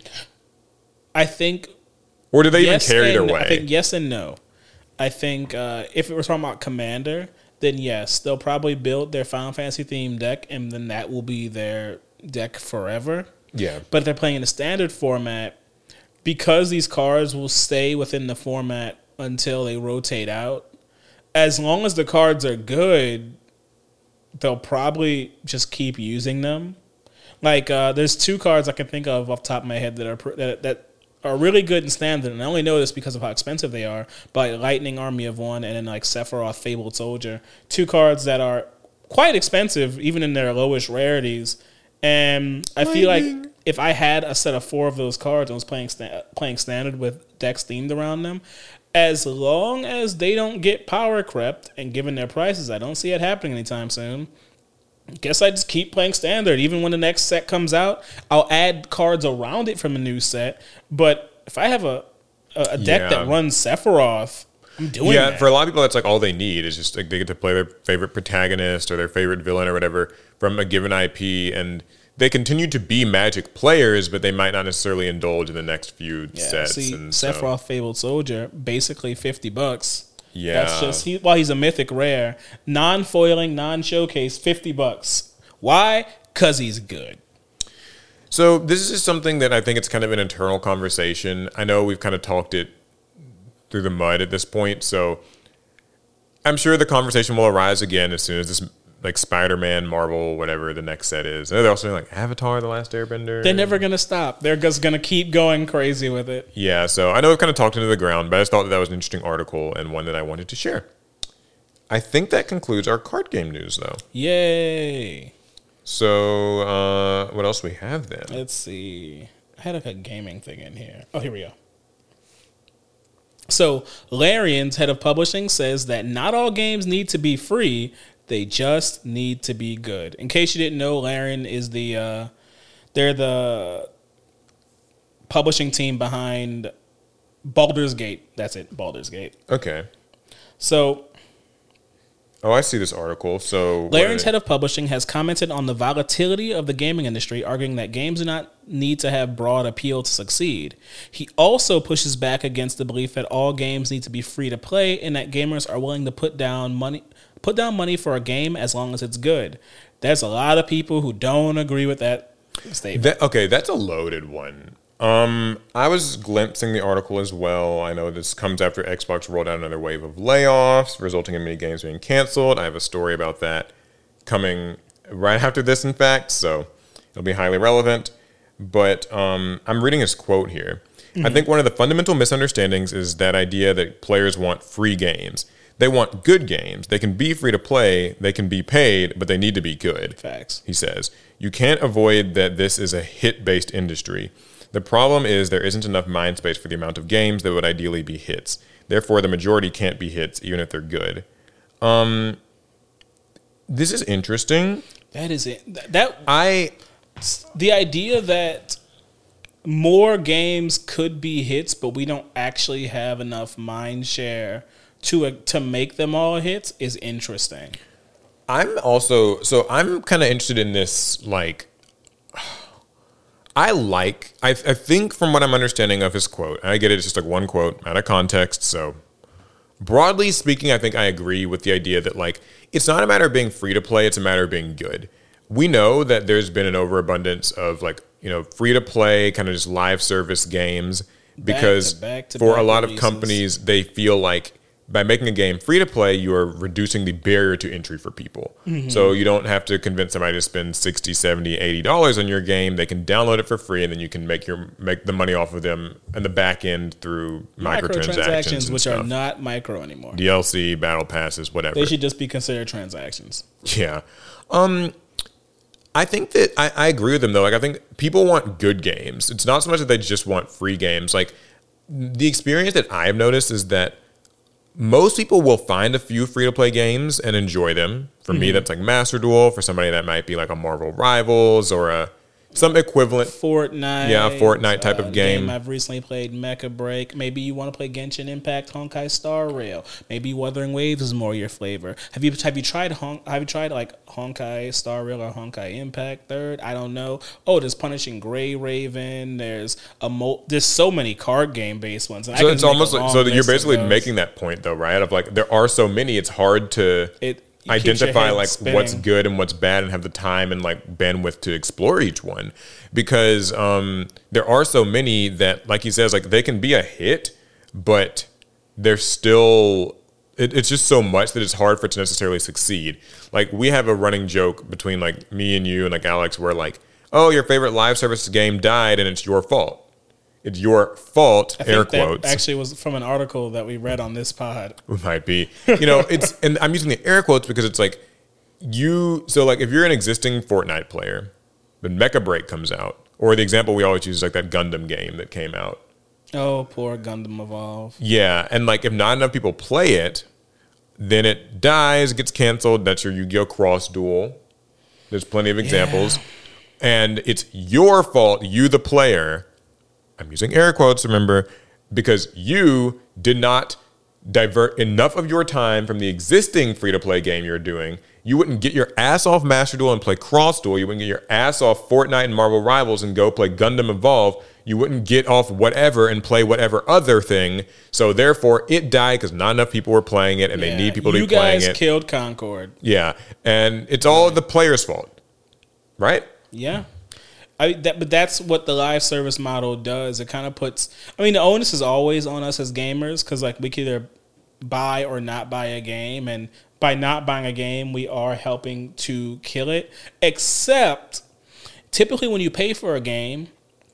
I think... Or do they yes even care either and, way? I think yes and no. I think uh, if it was talking about Commander, then yes, they'll probably build their Final Fantasy themed deck, and then that will be their deck forever. Yeah. But if they're playing in the standard format, because these cards will stay within the format until they rotate out, as long as the cards are good, they'll probably just keep using them. Like, uh, there's two cards I can think of off the top of my head that are that that are really good in standard, and I only know this because of how expensive they are, but like Lightning Army of One and then like Sephiroth Fabled Soldier. Two cards that are quite expensive, even in their lowest rarities. And I feel like if I had a set of four of those cards and was playing sta- playing standard with decks themed around them, as long as they don't get power crept and given their prices, I don't see it happening anytime soon. Guess I just keep playing standard. Even when the next set comes out, I'll add cards around it from a new set. But if I have a a, a deck Yeah. that runs Sephiroth, I'm doing Yeah, that. for a lot of people, that's like all they need is just like they get to play their favorite protagonist or their favorite villain or whatever from a given I P, and they continue to be Magic players, but they might not necessarily indulge in the next few Yeah, sets. see, and Sephiroth so, Fabled Soldier, basically fifty bucks. Yeah. That's just, he, while he's a mythic rare, non-foiling, non-showcase, fifty bucks. Why? Because he's good. So this is something that I think it's kind of an internal conversation. I know we've kind of talked it through the mud at this point, so I'm sure the conversation will arise again as soon as this, like, Spider-Man, Marvel, whatever the next set is. And they're also like Avatar: The Last Airbender. They're never going to stop. They're just going to keep going crazy with it. Yeah, so I know I've kind of talked into the ground, but I just thought that that was an interesting article and one that I wanted to share. I think that concludes our card game news, though. Yay. So, uh, what else we have then? Let's see. I had like a gaming thing in here. Oh, here we go. So, Larian's head of publishing says that not all games need to be free. They just need to be good. In case you didn't know, Larian is the, uh, they're the publishing team behind Baldur's Gate. That's it, Baldur's Gate. Okay. So, Oh, I see this article. So, Larian's head of publishing has commented on the volatility of the gaming industry, arguing that games do not need to have broad appeal to succeed. He also pushes back against the belief that all games need to be free to play and that gamers are willing to put down money put down money for a game as long as it's good. There's a lot of people who don't agree with that statement. That, okay, that's a loaded one. Um, I was glimpsing the article as well. I know this comes after Xbox rolled out another wave of layoffs, resulting in many games being canceled. I have a story about that coming right after this, in fact, so it'll be highly relevant. But um, I'm reading his quote here. Mm-hmm. I think one of the fundamental misunderstandings is that idea that players want free games. They want good games. They can be free to play, they can be paid, but they need to be good. Facts. He says, you can't avoid that this is a hit-based industry. The problem is there isn't enough mind space for the amount of games that would ideally be hits. Therefore, the majority can't be hits, even if they're good. Um, this is interesting. That is it. That I the idea that more games could be hits, but we don't actually have enough mind share to uh, to make them all hits is interesting. I'm also so I'm kind of interested in this. Like, I like I I think from what I'm understanding of his quote, and I get it, it's just like one quote out of context. So broadly speaking, I think I agree with the idea that, like, it's not a matter of being free to play; it's a matter of being good. We know that there's been an overabundance of, like, you know, free to play kind of just live service games because back to for back a lot of releases. companies, they feel like by making a game free to play, you are reducing the barrier to entry for people. Mm-hmm. So you don't have to convince somebody to spend sixty, seventy, eighty dollars on your game. They can download it for free, and then you can make your make the money off of them in the back end through microtransactions, microtransactions which stuff. are not micro anymore. D L C, battle passes, whatever. They should just be considered transactions. Yeah. Um, I think that I, I agree with them, though. Like, I think people want good games. It's not so much that they just want free games. Like, the experience that I've noticed is that most people will find a few free-to-play games and enjoy them. For mm-hmm. me, that's like Master Duel. For somebody, that might be like a Marvel Rivals or a some equivalent. Fortnite. Yeah, Fortnite type uh, of game. game. I've recently played Mecha Break. Maybe you want to play Genshin Impact, Honkai Star Rail. Maybe Wuthering Waves is more your flavor. Have you have you tried Hon- have you tried like Honkai Star Rail or Honkai Impact Third? I don't know. Oh, there's Punishing Gray Raven. There's a mo- there's so many card game based ones. And so it's almost like so that you're basically making that point though, right? Of like there are so many, it's hard to it. identify like spinning. What's good and what's bad and have the time and like bandwidth to explore each one, because um, there are so many that, like he says, like they can be a hit, but they're still it, it's just so much that it's hard for it to necessarily succeed. Like we have a running joke between like me and you and like Alex where like, oh, your favorite live service game died and it's your fault. It's your fault, I air think that quotes. actually was from an article that we read on this pod. It might be. You know, it's and I'm using the air quotes because it's like you so like if you're an existing Fortnite player, then Mecha Break comes out. Or the example we always use is like that Gundam game that came out. Oh, poor Gundam Evolve. Yeah, and like if not enough people play it, then it dies, gets canceled. That's your Yu-Gi-Oh! Cross Duel. There's plenty of examples. Yeah. And it's your fault, you the player. I'm using air quotes, remember, because you did not divert enough of your time from the existing free-to-play game you're doing. You wouldn't get your ass off Master Duel and play Cross Duel. You wouldn't get your ass off Fortnite and Marvel Rivals and go play Gundam Evolve. You wouldn't get off whatever and play whatever other thing. So therefore, it died because not enough people were playing it, and yeah, they need people to be playing it. You guys killed Concord. Yeah, and it's all the player's fault, right? Yeah. I that, but that's what the live service model does. It kind of puts. I mean, the onus is always on us as gamers because, like, we can either buy or not buy a game, and by not buying a game, we are helping to kill it. Except, typically, when you pay for a game,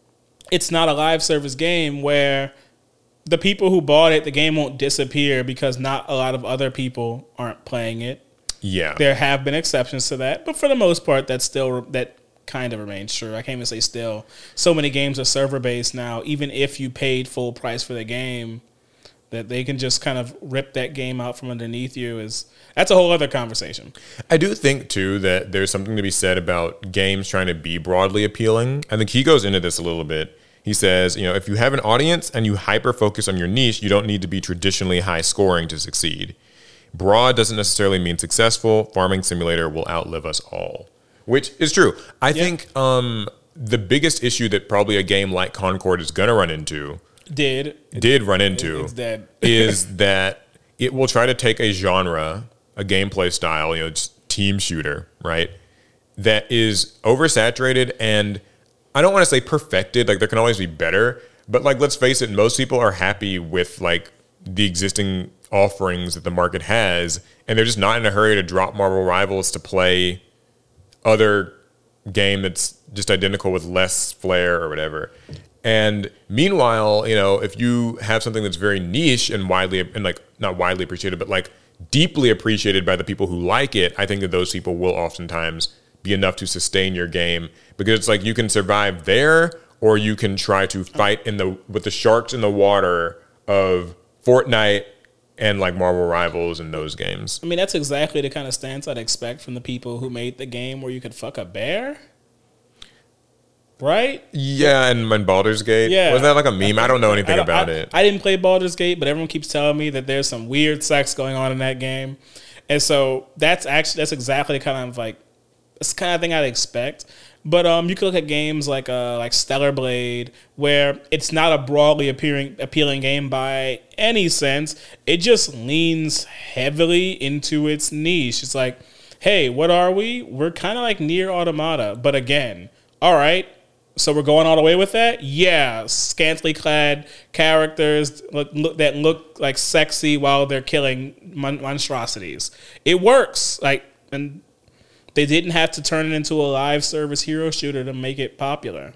it's not a live service game where the people who bought it, the game won't disappear because not a lot of other people aren't playing it. Yeah, there have been exceptions to that, but for the most part, that's still that. Kind of remains true. I can't even say still. So many games are server based now. Even if you paid full price for the game, that they can just kind of rip that game out from underneath you is that's a whole other conversation. I do think too that there's something to be said about games trying to be broadly appealing. I think he goes into this a little bit. He says, you know, if you have an audience and you hyper focus on your niche, you don't need to be traditionally high scoring to succeed. Broad doesn't necessarily mean successful. Farming Simulator will outlive us all. Which is true. I yeah. think um, the biggest issue that probably a game like Concord is going to run into did did run into it's dead. is that it will try to take a genre, a gameplay style, you know, just team shooter, right? That is oversaturated and I don't want to say perfected, like there can always be better, but like let's face it, most people are happy with like the existing offerings that the market has, and they're just not in a hurry to drop Marvel Rivals to play other game that's just identical with less flair or whatever. And meanwhile, you know, if you have something that's very niche and widely and like not widely appreciated, but like deeply appreciated by the people who like it, I think that those people will oftentimes be enough to sustain your game because it's like you can survive there or you can try to fight in the with the sharks in the water of Fortnite and like Marvel Rivals and those games. I mean, that's exactly the kind of stance I'd expect from the people who made the game where you could fuck a bear. Right? Yeah, and, and Baldur's Gate. Yeah. Was that like a meme? I don't know anything I, about I, it. I didn't play Baldur's Gate, but everyone keeps telling me that there's some weird sex going on in that game. And so that's actually, that's exactly the kind of like, it's the kind of thing I'd expect. But um, you could look at games like uh, like Stellar Blade, where it's not a broadly appearing, appealing game by any sense. It just leans heavily into its niche. It's like, hey, what are we? We're kind of like Nier Automata. But again, all right, So we're going all the way with that? Yeah, scantily clad characters look, look, that look like sexy while they're killing mon- monstrosities. It works. Like, and they didn't have to turn it into a live service hero shooter to make it popular.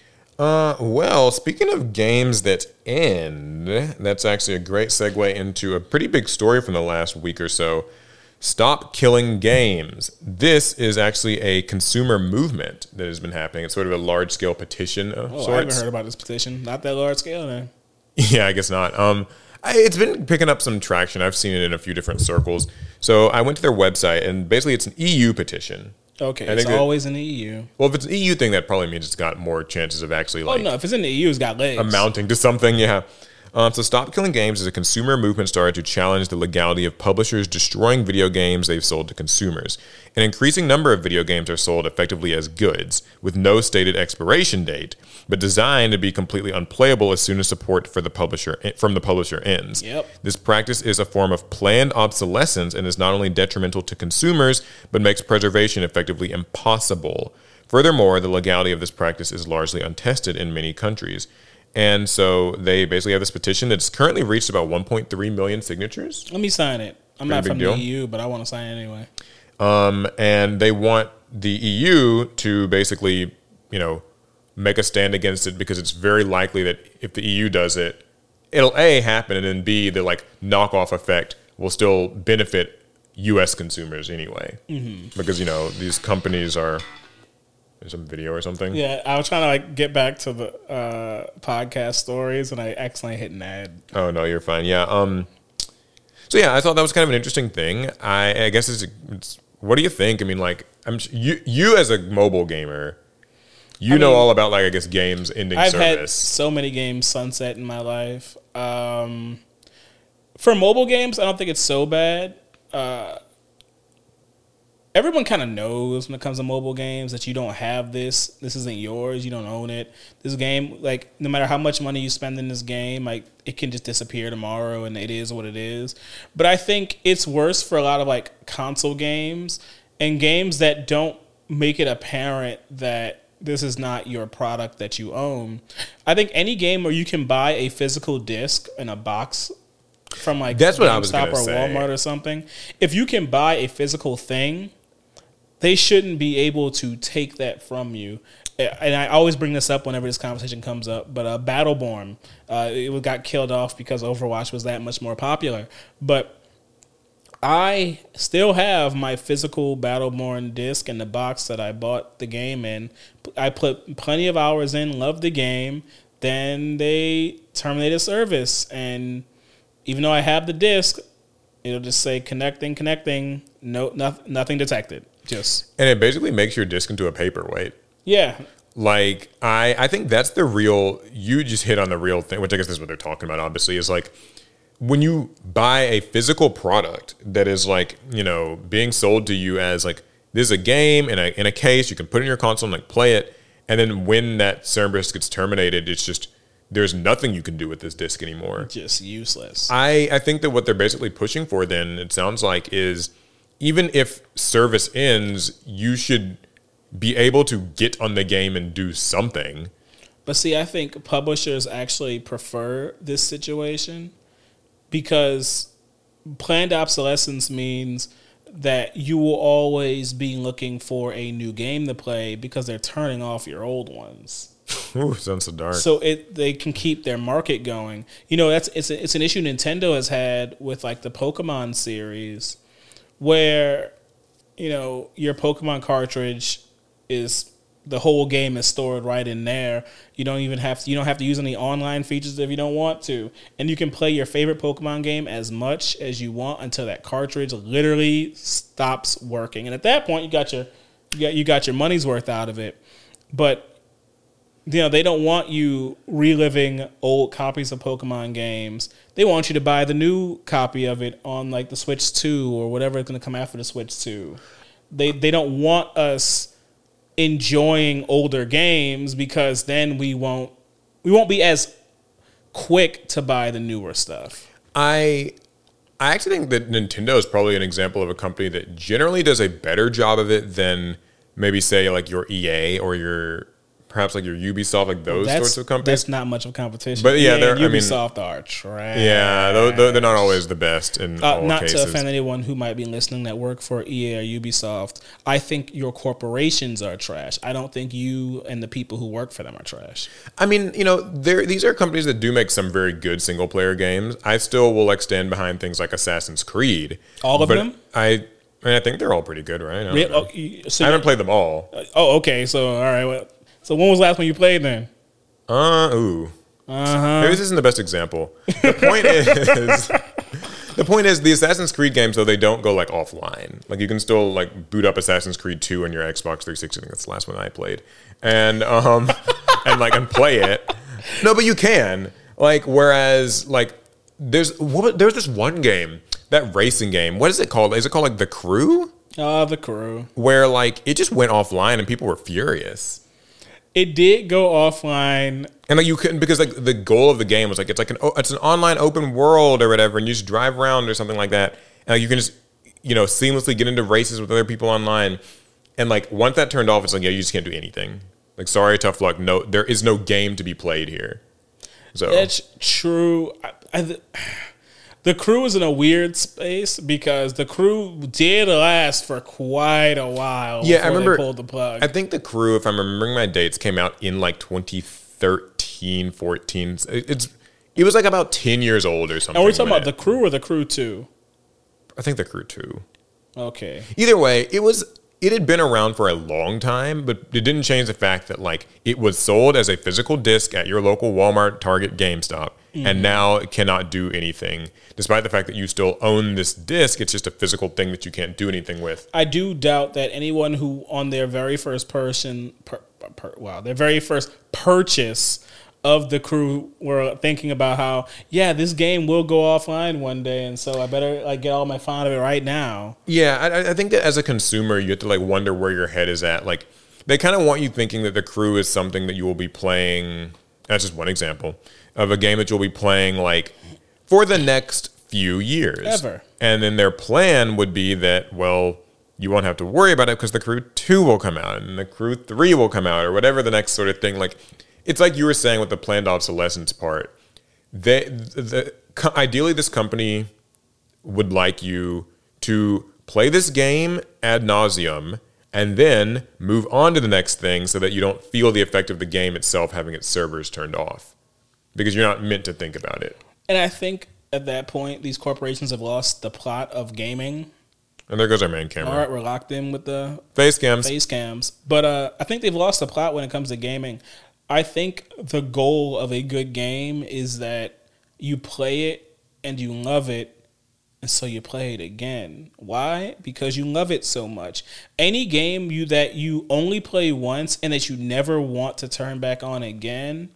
Uh, well, speaking of games that end, that's actually a great segue into a pretty big story from the last week or so. Stop killing games. This is actually a consumer movement that has been happening. It's sort of a large-scale petition of Oh, sorts. I haven't heard about this petition. Not that large scale, then. Yeah, I guess not. Um, I, it's been picking up some traction. I've seen it in a few different circles. So I went to their website, and basically it's an E U petition. Okay, I it's think that- always in the E U. Well, if it's an E U thing, that probably means it's got more chances of actually Oh, like no, if it's in the E U, it's got legs. amounting to something. Yeah. Um, so Stop Killing Games is a consumer movement started to challenge the legality of publishers destroying video games they've sold to consumers. An increasing number of video games are sold effectively as goods, with no stated expiration date, but designed to be completely unplayable as soon as support for the publisher from the publisher ends. Yep. This practice is a form of planned obsolescence and is not only detrimental to consumers, but makes preservation effectively impossible. Furthermore, the legality of this practice is largely untested in many countries. And so they basically have this petition that's currently reached about one point three million signatures. Let me sign it. I'm Pretty not big from deal. the E U, but I want to sign it anyway. Um, and they want the E U to basically, you know, make a stand against it because it's very likely that if the E U does it, it'll A, happen, and then B, the like knockoff effect will still benefit U S consumers anyway. Mm-hmm. Because, you know, these companies are... There's some video or something. Yeah, I was trying to like get back to the uh, podcast stories, and I accidentally hit an ad. Oh no, you're fine. Yeah. Um. So yeah, I thought that was kind of an interesting thing. I, I guess it's, it's. What do you think? I mean, like, I'm you. You as a mobile gamer, you I know mean, all about like I guess games ending I've had service. so many games sunset in my life. Um, for mobile games, I don't think it's so bad. Uh, everyone kind of knows when it comes to mobile games that you don't have this. This isn't yours. You don't own it. This game, like, no matter how much money you spend in this game, like, it can just disappear tomorrow, and it is what it is. But I think it's worse for a lot of, like, console games and games that don't make it apparent that this is not your product that you own. I think any game where you can buy a physical disc in a box from, like, That's what I was GameStop gonna or say. Walmart or something, if you can buy a physical thing, they shouldn't be able to take that from you. And I always bring this up whenever this conversation comes up, but uh, Battleborn, uh, it got killed off because Overwatch was that much more popular. But I still have my physical Battleborn disc in the box that I bought the game in. I put plenty of hours in, loved the game. Then they terminated service. And even though I have the disc, it'll just say connecting, connecting, no, no nothing detected. Just And it basically makes your disc into a paperweight. yeah. Like, I, I think that's the real, you just hit on the real thing, which I guess is what they're talking about, obviously, is like, when you buy a physical product that is like, you know, being sold to you as like, this is a game in a, in a case, you can put it in your console and like play it, and then when that service gets terminated, it's just, there's nothing you can do with this disc anymore. Just useless. I, I think that what they're basically pushing for then, it sounds like, is even if service ends, you should be able to get on the game and do something. But see, I think publishers actually prefer this situation because planned obsolescence means that you will always be looking for a new game to play because they're turning off your old ones. Ooh, sounds so dark. So it they can keep their market going. You know, that's it's a, it's an issue Nintendo has had with like the Pokemon series, where, you know, your Pokemon cartridge is the whole game is stored right in there. You don't even have to, you don't have to use any online features if you don't want to, and you can play your favorite Pokemon game as much as you want until that cartridge literally stops working. And at that point, you got your you got, you got your money's worth out of it. But you know, they don't want you reliving old copies of Pokemon games. They want you to buy the new copy of it on like the Switch two or whatever is going to come after the Switch two. They they don't want us enjoying older games because then we won't we won't be as quick to buy the newer stuff. I I actually think that Nintendo is probably an example of a company that generally does a better job of it than maybe say like your E A or your perhaps like your Ubisoft, like those That's, sorts of companies. That's not much of competition. But yeah, E A they're- and I mean- Ubisoft are trash. Yeah, they're, they're they're not always the best in Uh, all not cases. to offend anyone who might be listening that work for E A or Ubisoft. I think your corporations are trash. I don't think you and the people who work for them are trash. I mean, you know, there these are companies that do make some very good single player games. I still will like stand behind things like Assassin's Creed. All of but them? I, I mean, I think they're all pretty good, right? I, don't Re- know. oh, you- so I you- haven't played them all. oh, okay. So, all right. Well, so when was the last one you played then? Uh, ooh. Uh-huh. Maybe this isn't the best example. The point is, the point is, the Assassin's Creed games though they don't go like offline. Like you can still like boot up Assassin's Creed two on your Xbox three sixty. I think that's the last one I played, and um, and like and play it. No, but you can like whereas like there's what there's this one game, that racing game. What is it called? Is it called like The Crew? Oh, the crew. Where like it just went offline and people were furious. It did go offline. And like you couldn't because like the goal of the game was like it's like an o- it's an online open world or whatever, and you just drive around or something like that, and like you can just you know seamlessly get into races with other people online, and like once that turned off, it's like yeah you just can't do anything. Like sorry, tough luck. No, there is no game to be played here. So That's true. I, I, the crew is in a weird space because the crew did last for quite a while. yeah, I before remember. they pulled the plug. I think the Crew, if I'm remembering my dates, came out in like twenty thirteen, fourteen. It- It's it was like about ten years old or something. and we're talking when about it- the crew or the crew two. I think the Crew too. Okay. Either way, it was it had been around for a long time, but it didn't change the fact that like it was sold as a physical disc at your local Walmart, Target, GameStop, Mm-hmm. and now it cannot do anything. Despite the fact that you still own this disc, it's just a physical thing that you can't do anything with. I do doubt that anyone who on their very first person, per, per, wow, their very first purchase of the crew were thinking about how, yeah, this game will go offline one day, and so I better like get all my fun of it right now. Yeah, I, I think that as a consumer, you have to like wonder where your head is at. Like, they kind of want you thinking that the Crew is something that you will be playing. That's just one example of a game that you'll be playing like for the next few years. Ever. And then their plan would be that, well, you won't have to worry about it because the Crew two will come out and the Crew three will come out or whatever the next sort of thing. Like, it's like you were saying with the planned obsolescence part. They, the, the, ideally, this company would like you to play this game ad nauseum and then move on to the next thing so that you don't feel the effect of the game itself having its servers turned off because you're not meant to think about it. And I think at that point, these corporations have lost the plot of gaming. And there goes our main camera. All right, we're locked in with the Face cams. face cams. But uh, I think they've lost the plot when it comes to gaming. I think the goal of a good game is that you play it and you love it, and so you play it again. Why? Because you love it so much. Any game you that you only play once and that you never want to turn back on again,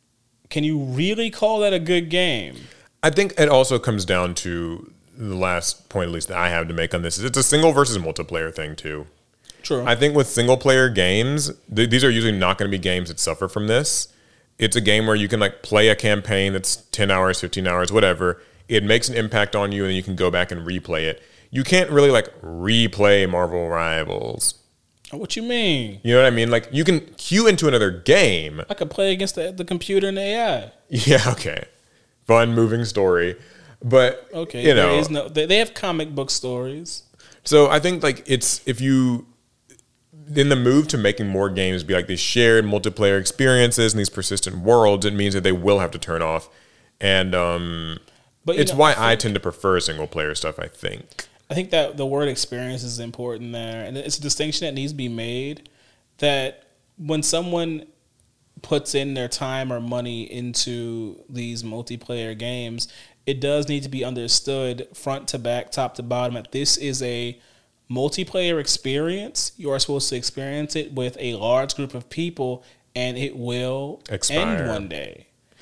can you really call that a good game? I think it also comes down to the last point, at least that I have to make on this, is it's a single versus multiplayer thing too. True. I think with single player games, th- these are usually not going to be games that suffer from this. It's a game where you can like play a campaign that's ten hours, fifteen hours, whatever. It makes an impact on you and then you can go back and replay it. You can't really like replay Marvel Rivals. What you mean? You know what I mean? Like you can queue into another game. I could play against the, the computer and the A I. Yeah, okay. Fun, moving story. But, Okay, you there know. is no. They, they have comic book stories. So I think like it's if you in the move to making more games be like these shared multiplayer experiences and these persistent worlds, it means that they will have to turn off. And um, But you it's know, why I I think- tend to prefer single player stuff, I think. I think that the word experience is important there, and it's a distinction that needs to be made. That when someone puts in their time or money into these multiplayer games, it does need to be understood front to back, top to bottom, that this is a multiplayer experience. You are supposed to experience it with a large group of people, and it will Expire. end one day.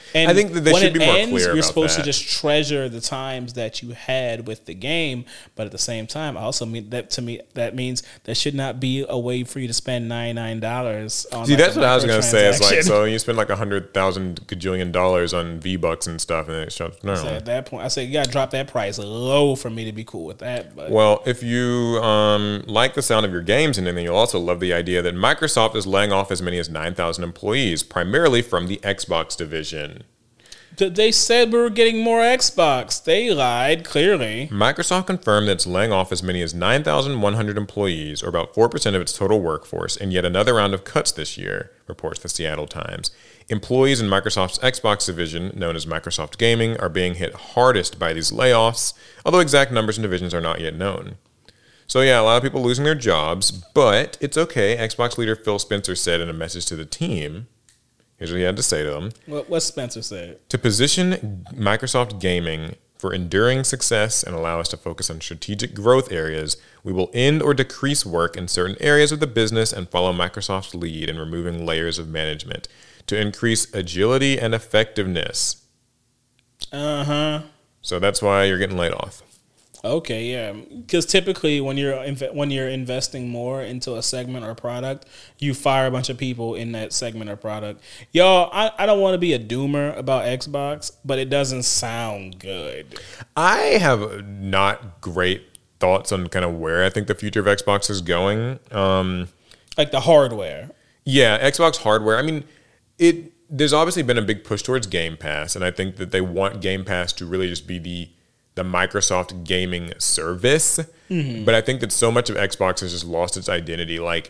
And I think that they when should it be more ends, clear you're about supposed that. to just treasure the times that you had with the game, but at the same time, I also mean that to me that means there should not be a way for you to spend ninety-nine dollars on. See, like that's a what I was gonna say. It's like, microtransaction. so you spend like a hundred thousand gajillion dollars on V Bucks and stuff, and then it shows no. So at that point, I say you gotta drop that price low for me to be cool with that. But Well, if you um, like the sound of your games and then you'll also love the idea that Microsoft is laying off as many as nine thousand employees, primarily from the Xbox division. th- they said we were getting more Xbox. They lied clearly. Microsoft confirmed that it's laying off as many as nine thousand one hundred employees, or about four percent of its total workforce, in yet another round of cuts this year, reports the Seattle Times. Employees in Microsoft's Xbox division, known as Microsoft Gaming, are being hit hardest by these layoffs, although exact numbers and divisions are not yet known. So yeah, a lot of people losing their jobs, but it's okay. Xbox leader Phil Spencer said in a message to the team, here's what he had to say to them: What, what Spencer said. to position Microsoft Gaming for enduring success and allow us to focus on strategic growth areas, we will end or decrease work in certain areas of the business and follow Microsoft's lead in removing layers of management to increase agility and effectiveness. Uh huh. So that's why you're getting laid off. Okay, yeah. Because typically, when you're inv- when you're investing more into a segment or product, you fire a bunch of people in that segment or product. Y'all, I, I don't want to be a doomer about Xbox, but it doesn't sound good. I have not great thoughts on kind of where I think the future of Xbox is going. Um, Like the hardware. yeah, Xbox hardware. I mean, it. There's obviously been a big push towards Game Pass, and I think that they want Game Pass to really just be the the Microsoft gaming service. Mm-hmm. But I think that so much of Xbox has just lost its identity. Like,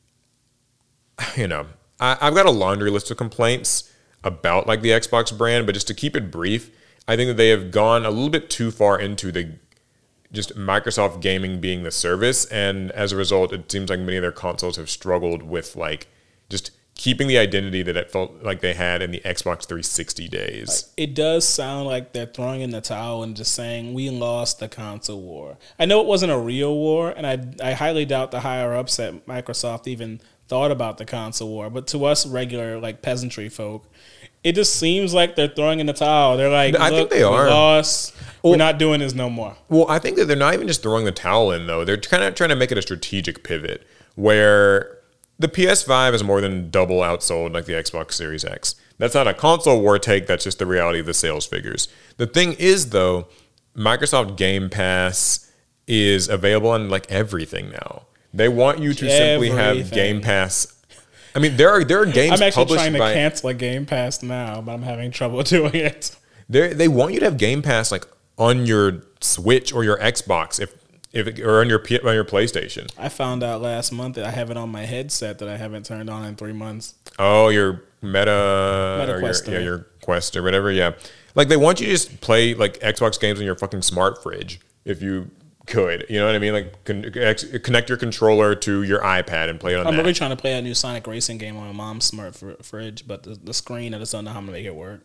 you know, I, I've got a laundry list of complaints about like the Xbox brand, but just to keep it brief, I think that they have gone a little bit too far into the just Microsoft gaming being the service, and as a result, it seems like many of their consoles have struggled with like just keeping the identity that it felt like they had in the Xbox three sixty days. It does sound like they're throwing in the towel and just saying, we lost the console war. I know it wasn't a real war, and I, I highly doubt the higher-ups at Microsoft even thought about the console war. But to us regular, like, peasantry folk, it just seems like they're throwing in the towel. They're like, I think they we are. lost. We're not doing this no more. Well, I think that they're not even just throwing the towel in, though. They're kind of trying to make it a strategic pivot where the P S five is more than double outsold like the Xbox Series X. That's not a console war take. That's just the reality of the sales figures. The thing is, though, Microsoft Game Pass is available on like everything now. They want you to simply have Everything. Game Pass. I mean, there are there are games I'm actually published trying to by cancel a Game Pass now, but I'm having trouble doing it. they they want you to have Game Pass like on your Switch or your Xbox if if it, or on your P- on your PlayStation. I found out last month that I have it on my headset that I haven't turned on in three months. Oh, your Meta, Meta or Quest your, yeah, three. your Quest or whatever. Yeah, like they want you to just play like Xbox games on your fucking smart fridge if you could. You know what I mean? Like con- ex- connect your controller to your iPad and play it on I'm that. really trying to play a new Sonic Racing game on my mom's smart fr- fridge, but the, the screen, I just don't know how to make it work.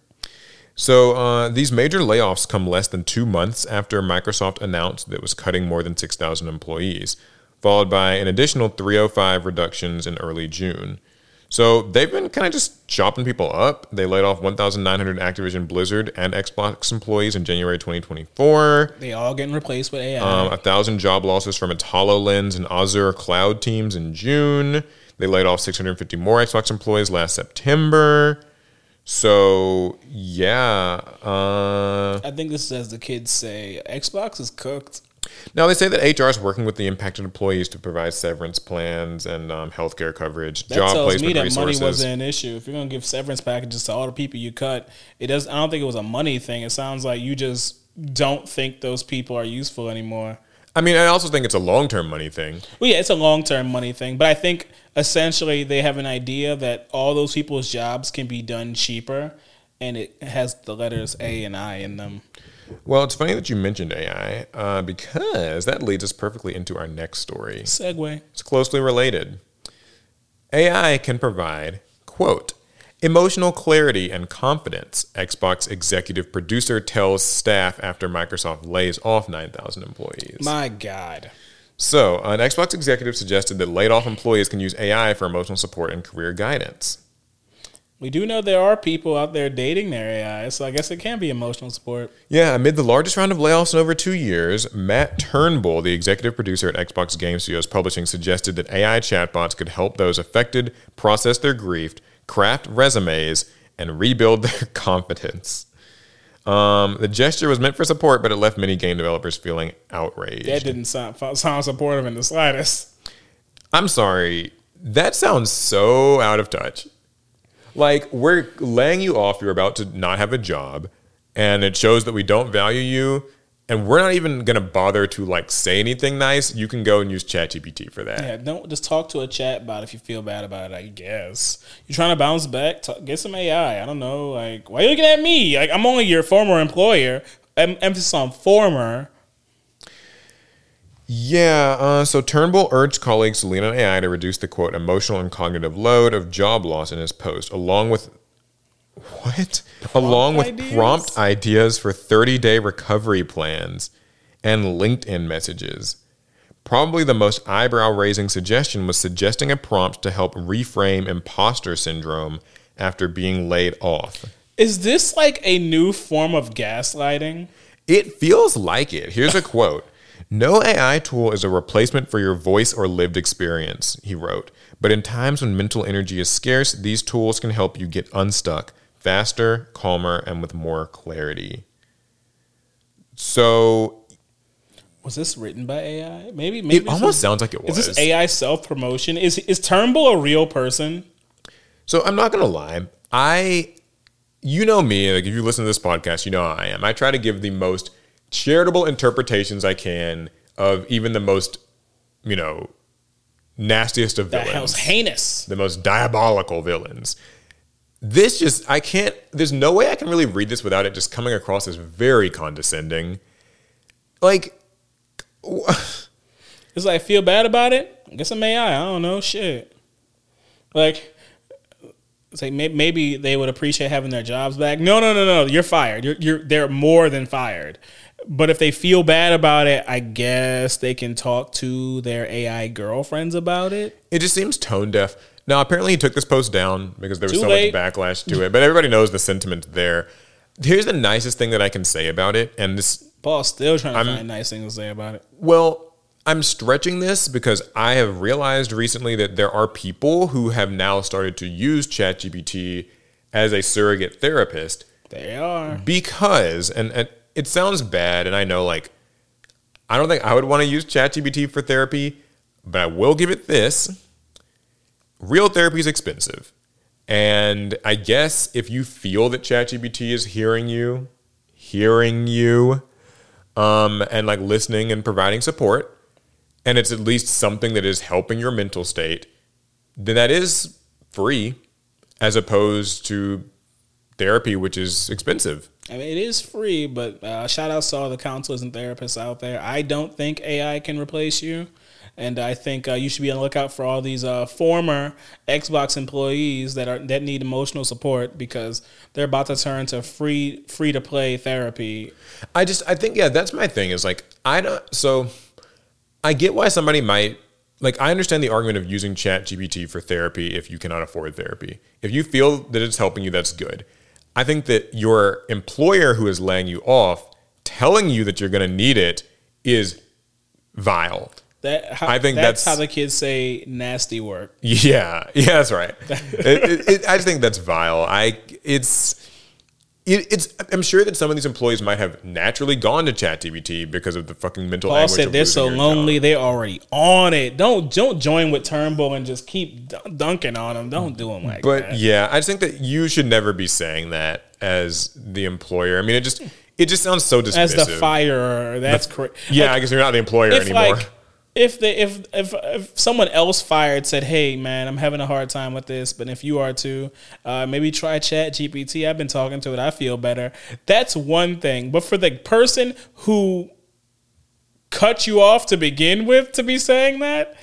So uh, these major layoffs come less than two months after Microsoft announced that it was cutting more than six thousand employees, followed by an additional three hundred five reductions in early June. So they've been kind of just chopping people up. They laid off one thousand nine hundred Activision Blizzard and Xbox employees in January twenty twenty-four. They all getting replaced with A I. Um, one thousand job losses from its HoloLens and Azure cloud teams in June. They laid off six hundred fifty more Xbox employees last September. So, yeah. Uh, I think this is, as the kids say, Xbox is cooked. now, they say that H R is working with the impacted employees to provide severance plans and um, healthcare coverage, That job tells placement me that resources. money wasn't an issue. If you're gonna give severance packages to all the people you cut, it does. I don't think it was a money thing. It sounds like you just don't think those people are useful anymore. I mean, I also think it's a long-term money thing. Well, yeah, it's a long term money thing, but I think essentially they have an idea that all those people's jobs can be done cheaper, and it has the letters A and I in them. Well, it's funny that you mentioned A I uh, because that leads us perfectly into our next story. Segue. It's closely related. A I can provide, quote, emotional clarity and confidence, Xbox executive producer tells staff after Microsoft lays off nine thousand employees. My God. So, an Xbox executive suggested that laid off employees can use A I for emotional support and career guidance. We do know there are people out there dating their A I, so I guess it can be emotional support. Yeah, amid the largest round of layoffs in over two years, Matt Turnbull, the executive producer at Xbox Game Studios Publishing, suggested that A I chatbots could help those affected process their grief, craft resumes, and rebuild their confidence. Um, the gesture was meant for support, but it left many game developers feeling outraged. That didn't sound, sound supportive in the slightest. I'm sorry. That sounds so out of touch. Like, we're laying you off, you're about to not have a job, and it shows that we don't value you, and we're not even going to bother to, like, say anything nice. You can go and use ChatGPT for that. Yeah, don't just talk to a chat bot if you feel bad about it, I guess. You're trying to bounce back, talk, get some A I. I don't know. Like, why are you looking at me? Like, I'm only your former employer. Em- emphasis on former. Yeah, uh, so Turnbull urged colleagues to lean on A I to reduce the, quote, emotional and cognitive load of job loss in his post, along with, what? Prompt along with ideas? prompt ideas for thirty-day recovery plans and LinkedIn messages. Probably the most eyebrow-raising suggestion was suggesting a prompt to help reframe imposter syndrome after being laid off. Is this like a new form of gaslighting? It feels like it. Here's a quote. No A I tool is a replacement for your voice or lived experience, he wrote. But in times when mental energy is scarce, these tools can help you get unstuck faster, calmer, and with more clarity. So, was this written by A I? Maybe, maybe it almost sounds like it was. Is this A I self-promotion? Is is Turnbull a real person? So I'm not gonna lie. I, you know me. Like if you listen to this podcast, you know how I am. I try to give the most charitable interpretations I can of even the most, you know, nastiest of villains. That was heinous. The most diabolical villains. This just, I can't, there's no way I can really read this without it just coming across as very condescending. Like, it's like, I feel bad about it? I guess I'm A I. I don't know. Shit. Like, it's like maybe they would appreciate having their jobs back. No, no, no, no. You're fired. You're, you're, they're more than fired. But if they feel bad about it, I guess they can talk to their A I girlfriends about it. It just seems tone deaf. Now, apparently he took this post down because there was Too so late. much backlash to it. But everybody knows the sentiment there. Here's the nicest thing that I can say about it. And this, Paul's still trying to I'm, find nice things to say about it. Well, I'm stretching this because I have realized recently that there are people who have now started to use ChatGPT as a surrogate therapist. They are. Because, and, and it sounds bad, and I know, like, I don't think I would want to use ChatGPT for therapy, but I will give it this. Real therapy is expensive. And I guess if you feel that ChatGPT is hearing you, hearing you, um, and, like, listening and providing support, and it's at least something that is helping your mental state, then that is free as opposed to therapy, which is expensive. I mean, it is free, but uh, shout out to all the counselors and therapists out there. I don't think A I can replace you. And I think uh, you should be on the lookout for all these uh, former Xbox employees that are that need emotional support because they're about to turn to free free to play therapy. I just I think yeah, that's my thing is like I don't so I get why somebody might like I understand the argument of using ChatGPT for therapy if you cannot afford therapy. If you feel that it's helping you, that's good. I think that your employer who is laying you off telling you that you're going to need it is vile. That how, I think that's, that's how the kids say nasty work. Yeah, yeah, that's right. it, it, it, I just think that's vile. I it's it, it's. I'm sure that some of these employees might have naturally gone to ChatGPT because of the fucking mental. Paul said they're so lonely, they're already on it. Don't don't join with Turnbull and just keep dunking on them. Don't do them like but, that. But yeah, I just think that you should never be saying that as the employer. I mean, it just it just sounds so dismissive. As the firer, that's correct. Yeah, like, I guess you're not the employer if anymore. Like, If they if, if if someone else fired said, "Hey man, I'm having a hard time with this," but if you are too, uh, maybe try Chat G P T. I've been talking to it. I feel better. That's one thing. But for the person who cut you off to begin with to be saying that,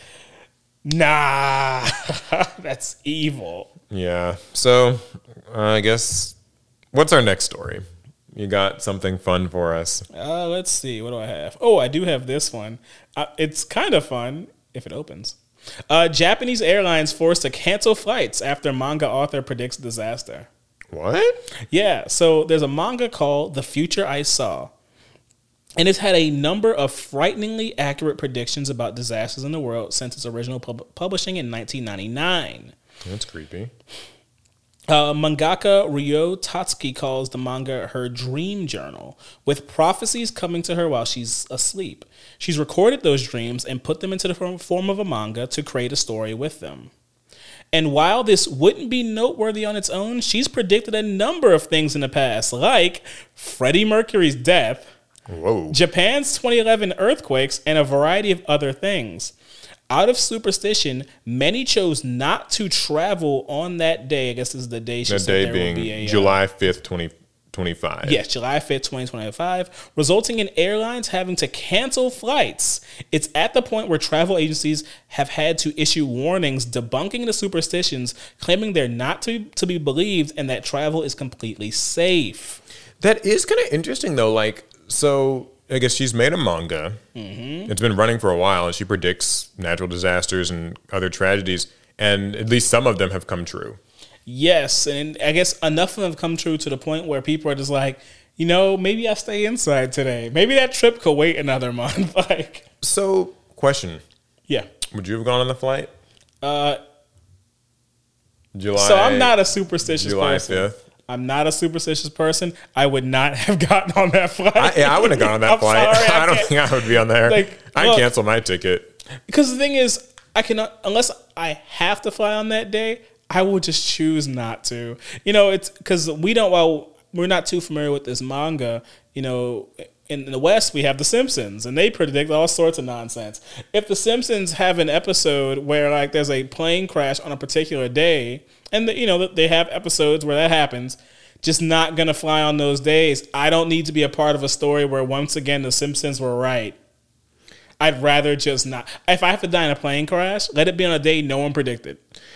nah, that's evil. Yeah. So uh, I guess what's our next story? You got something fun for us. Uh, let's see. What do I have? Oh, I do have this one. Uh, it's kind of fun if it opens. Uh, Japanese airlines forced to cancel flights after manga author predicts disaster. What? Yeah, so there's a manga called The Future I Saw. And it's had a number of frighteningly accurate predictions about disasters in the world since its original pub- publishing in nineteen ninety-nine. That's creepy. Uh, mangaka Ryo Tatsuki calls the manga her dream journal, with prophecies coming to her while she's asleep. She's recorded those dreams and put them into the form- form of a manga to create a story with them. And while this wouldn't be noteworthy on its own, she's predicted a number of things in the past, like Freddie Mercury's death, Whoa. Japan's twenty eleven earthquakes, and a variety of other things. Out of superstition, many chose not to travel on that day. I guess this is the day she That said day there being will be a, uh, July fifth, twenty twenty-five. Yes, July fifth, twenty twenty-five, resulting in airlines having to cancel flights. It's at the point where travel agencies have had to issue warnings debunking the superstitions, claiming they're not to, to be believed and that travel is completely safe. That is kind of interesting, though. Like, so I guess she's made a manga. Mm-hmm. It's been running for a while, and she predicts natural disasters and other tragedies, and at least some of them have come true. Yes, and I guess enough of them have come true to the point where people are just like, you know, maybe I stay inside today. Maybe that trip could wait another month. Like, So, question. yeah. Would you have gone on the flight? Uh, July. so I'm not a superstitious July person. fifth. I'm not a superstitious person. I would not have gotten on that flight. I, yeah, I wouldn't have gone on that I'm flight. sorry, I I, don't can't- think I would be on there. Like, I'd look- cancel my ticket. Because the thing is, I cannot, unless I have to fly on that day, I will just choose not to. You know, it's because we don't, well, we're not too familiar with this manga. You know, in the West, we have The Simpsons, and they predict all sorts of nonsense. If The Simpsons have an episode where, like, there's a plane crash on a particular day, and, the, you know, they have episodes where that happens, just not going to fly on those days. I don't need to be a part of a story where, once again, The Simpsons were right. I'd rather just not. If I have to die in a plane crash, let it be on a day no one predicted.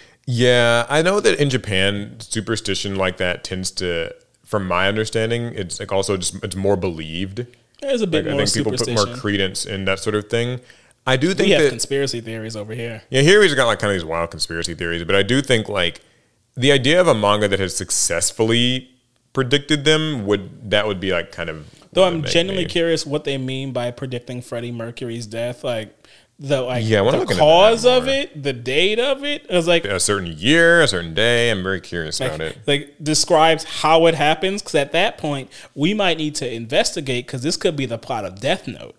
Yeah, I know that in Japan, superstition like that tends to, from my understanding, it's like also just it's more believed. There's a bit Like, I more think people put superstition. more credence in that sort of thing. I do think We have that conspiracy theories over here. yeah, here we've got like kind of these wild conspiracy theories, but I do think like the idea of a manga that has successfully predicted them would that would be like kind of Though would I'm make genuinely me- curious what they mean by predicting Freddie Mercury's death. Like the like Yeah, I wanna the look into cause that of more. it, the date of it. It was like a certain year, a certain day. I'm very curious about like, it. like describes how it happens. Because at that point, we might need to investigate because this could be the plot of Death Note.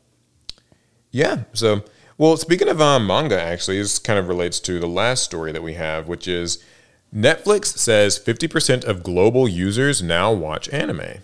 Yeah. So, well, speaking of um, manga, actually, this kind of relates to the last story that we have, which is Netflix says fifty percent of global users now watch anime.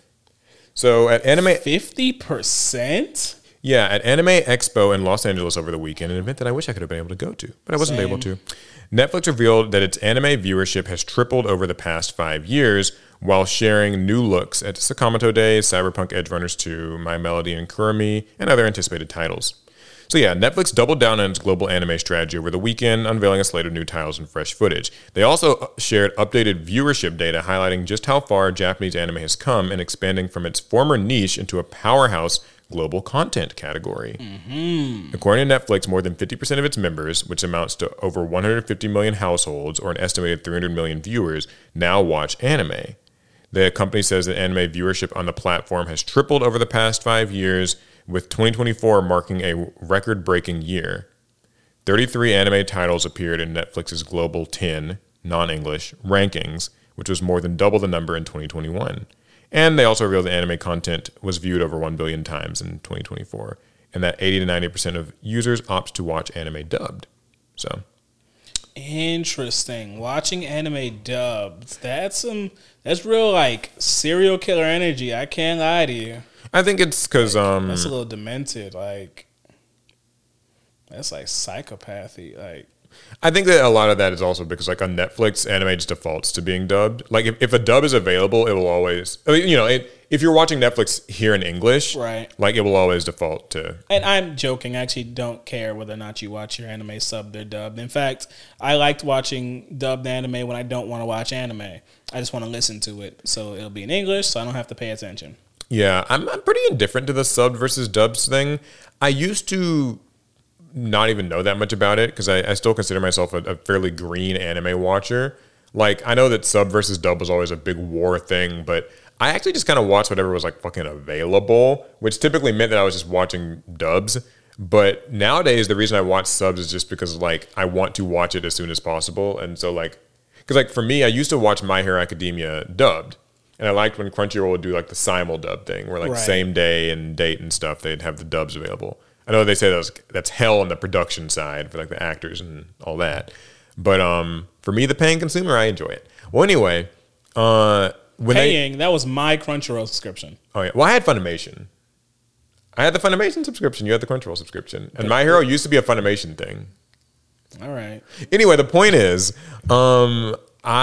So at Anime, Fifty percent. yeah, at Anime Expo in Los Angeles over the weekend, an event that I wish I could have been able to go to, but I wasn't Same. able to. Netflix revealed that its anime viewership has tripled over the past five years, while sharing new looks at Sakamoto Days, Cyberpunk Edgerunners two, My Melody and Kurumi, and other anticipated titles. So yeah, Netflix doubled down on its global anime strategy over the weekend, unveiling a slate of new titles and fresh footage. They also shared updated viewership data highlighting just how far Japanese anime has come in expanding from its former niche into a powerhouse global content category. Mm-hmm. According to Netflix, more than fifty percent of its members, which amounts to over one hundred fifty million households or an estimated three hundred million viewers, now watch anime. The company says that anime viewership on the platform has tripled over the past five years, with twenty twenty-four marking a record-breaking year. thirty-three anime titles appeared in Netflix's Global ten, non-English, rankings, which was more than double the number in twenty twenty-one. And they also revealed that anime content was viewed over one billion times in twenty twenty-four, and that eighty to ninety percent of users opt to watch anime dubbed. So, Interesting. Watching anime dubbed. That's some. That's real like serial killer energy. I can't lie to you. I think it's because um, That's a little demented. Like that's like psychopathy. Like I think that a lot of that is also because, like, on Netflix, anime just defaults to being dubbed. Like, if, if a dub is available, it will always, I mean, you know, it, if you're watching Netflix here in English, Right. like, it will always default to. And I'm joking. I actually don't care whether or not you watch your anime subbed or dubbed. In fact, I liked watching dubbed anime when I don't want to watch anime. I just want to listen to it. So it'll be in English, so I don't have to pay attention. Yeah, I'm, I'm pretty indifferent to the subbed versus dubs thing. I used to not even know that much about it because I, I still consider myself a, a fairly green anime watcher. Like, I know that sub versus dub was always a big war thing, but I actually just kind of watched whatever was like fucking available, which typically meant that I was just watching dubs. But nowadays, the reason I watch subs is just because like I want to watch it as soon as possible. And so like, because like for me, I used to watch My Hero Academia dubbed. And I liked when Crunchyroll would do like the simul dub thing where like Right. same day and date and stuff, they'd have the dubs available. I know they say that was, that's hell on the production side for like the actors and all that. But um, for me, the paying consumer, I enjoy it. Well, anyway, uh, when Paying, that was my Crunchyroll subscription. they, oh yeah, well, I had Funimation. I had the Funimation subscription. You had the Crunchyroll subscription, and My Hero used to be a Funimation thing. All right. Anyway, the point is, um,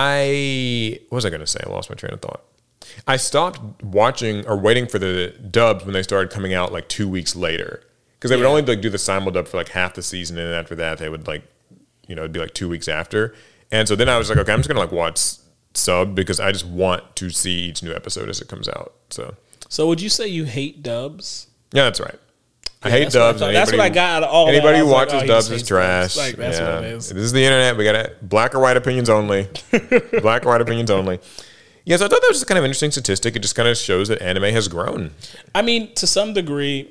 I what was I going to say? I lost my train of thought. I stopped watching or waiting for the dubs when they started coming out like two weeks later because they would Yeah. only like do the simul dub for like half the season, and then after that they would like, you know, it'd be like two weeks after. And so then I was like, okay, I'm just gonna like watch sub because I just want to see each new episode as it comes out. So So would you say you hate dubs? yeah, that's right. I Yeah, hate that's what I dubs. thought. and That's what I anybody- got out of all that. Anybody I who was like, watches oh, he dubs just is hates trash. Like, that's Yeah. what it is. This is the internet. We got it. Black or white opinions only. Black or white opinions only. Yeah, so I thought that was just kind of an interesting statistic. It just kind of shows that anime has grown. I mean, to some degree,